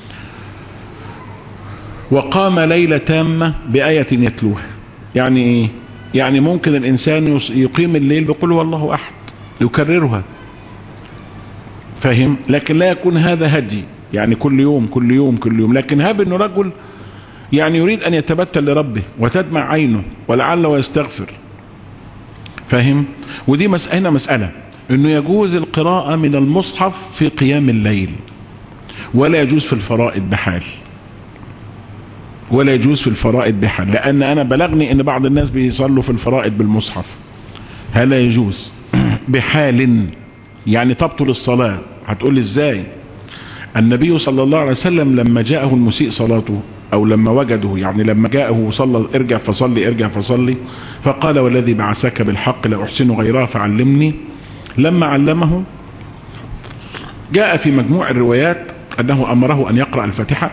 وقام ليلة تامة بآية يتلوها، يعني إيه؟ يعني ممكن الإنسان يقيم الليل بقول هو الله أحد يكررها، فاهم؟ لكن لا يكون هذا هدي يعني كل يوم كل يوم كل يوم، لكن هاب إنه رجل يعني يريد أن يتبتل لربه وتدمع عينه ولعله يستغفر، فاهم؟ ودي هنا مسألة إنه يجوز القراءة من المصحف في قيام الليل ولا يجوز في الفرائض بحال، ولا يجوز في الفرائض بحال، لأن أنا بلغني إن بعض الناس بيصلوا في الفرائض بالمصحف، هلا يجوز بحال يعني تبطل الصلاة. هتقول لي إزاي؟ النبي صلى الله عليه وسلم لما جاءه المسيء صلاته أو لما وجده يعني لما جاءه وصلى ارجع فصلي ارجع فصلي، فقال والذي بعثك بالحق لا أحسن غيرها فعلمني، لما علمه جاء في مجموع الروايات أنه أمره أن يقرأ الفاتحة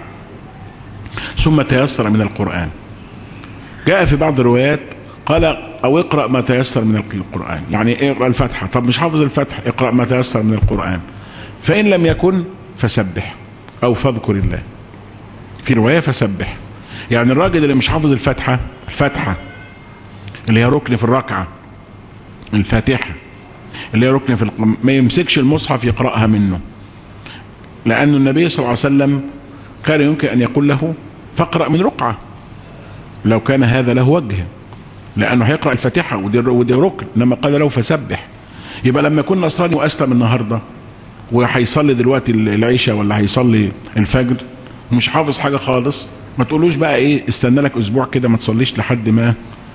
ثم تيسر من القرآن. جاء في بعض الروايات قال أو اقرأ ما تيسر من القرآن، يعني اقرأ الفاتحة، طب مش حافظ الفاتحة اقرأ ما تيسر من القرآن، فإن لم يكن فسبح أو فاذكر الله. في رواية فسبح، يعني الراجل اللي مش حافظ الفاتحة اللي هي ركن في الركعة، الفاتحة اللي هي ركن في ما يمسكش المصحف يقرأها منه، لأن النبي صلى الله عليه وسلم كان يمكن أن يقول له فاقرأ من ركعة لو كان هذا له وجه، لأنه هيقرأ الفاتحة ودي ركن، لما قال له فسبح. يبقى لما يكون نصراني وأسلم النهاردة وهيصلي دلوقتي العشاء ولا هيصلي الفجر مش حافظ حاجة خالص، ما تقولوش بقى ايه استنى لك اسبوع كده ما تصليش لحد ما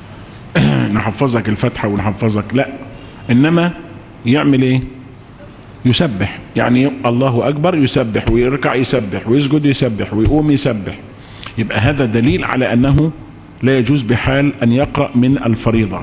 نحفظك الفاتحة ونحفظك، لا، انما يعمل ايه؟ يسبح، يعني الله اكبر يسبح ويركع يسبح ويسجد يسبح ويقوم يسبح. يبقى هذا دليل على انه لا يجوز بحال ان يقرأ من الفريضة،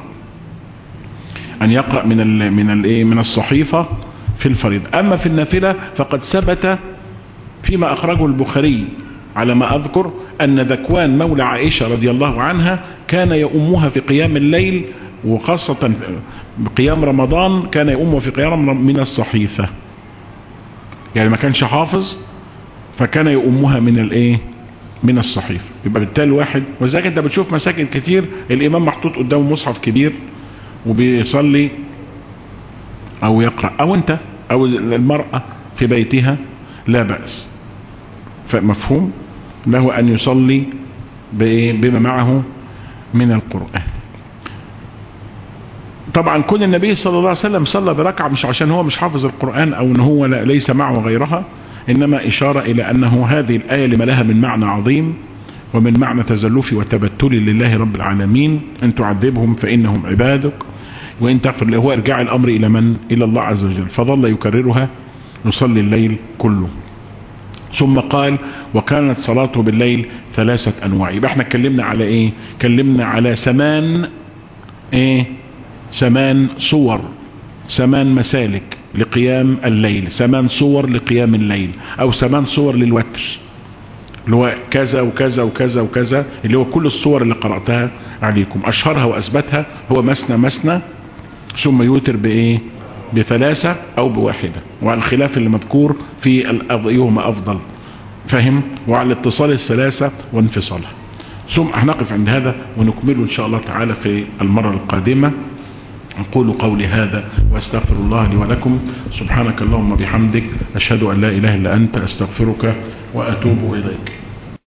ان يقرأ من الصحيفة في الفريضة. اما في النافلة فقد ثبت فيما اخرجه البخاري على ما اذكر ان ذكوان مولى عائشة رضي الله عنها كان يؤمها في قيام الليل، وخاصة بقيام رمضان كان يؤمها في قيام من الصحيفة، يعني ما كانش حافظ فكان يؤمها من الصحيفة. يبقى بالتالي واحد، وذلك انت بتشوف مساجد كتير الامام محطوط قدامه مصحف كبير وبيصلي او يقرأ، او انت او المرأة في بيتها لا بأس، فمفهوم له ان يصلي بما معه من القرآن. طبعا كل النبي صلى الله عليه وسلم صلى بركعة مش عشان هو مش حافظ القرآن او ان هو ليس معه غيرها، انما اشارة الى انه هذه الآية لما لها من معنى عظيم ومن معنى تزلف وتبتل لله رب العالمين. ان تعذبهم فانهم عبادك وان تغفر له. هو ارجاع الامر الى من؟ الى الله عز وجل. فظل يكررها يصلي الليل كله. ثم قال وكانت صلاته بالليل 3 أنواع. يبقى احنا اتكلمنا على ايه؟ اتكلمنا على 8 صور، 8 مسالك لقيام الليل، 8 صور لقيام الليل، او 8 صور للوتر اللي هو كذا وكذا وكذا وكذا، اللي هو كل الصور اللي قرأتها عليكم. اشهرها واثبتها هو مثنى ثم يوتر بايه؟ ب3 او ب1، وعلى الخلاف اللي مذكور في ايهما افضل، فهم؟ وعلى الاتصال 3 وانفصالها. ثم هنقف عند هذا ونكمله ان شاء الله تعالى في المرة القادمة. أقول قولي هذا واستغفر الله لي ولكم. سبحانك اللهم بحمدك أشهد أن لا إله إلا أنت أستغفرك وأتوب إليك.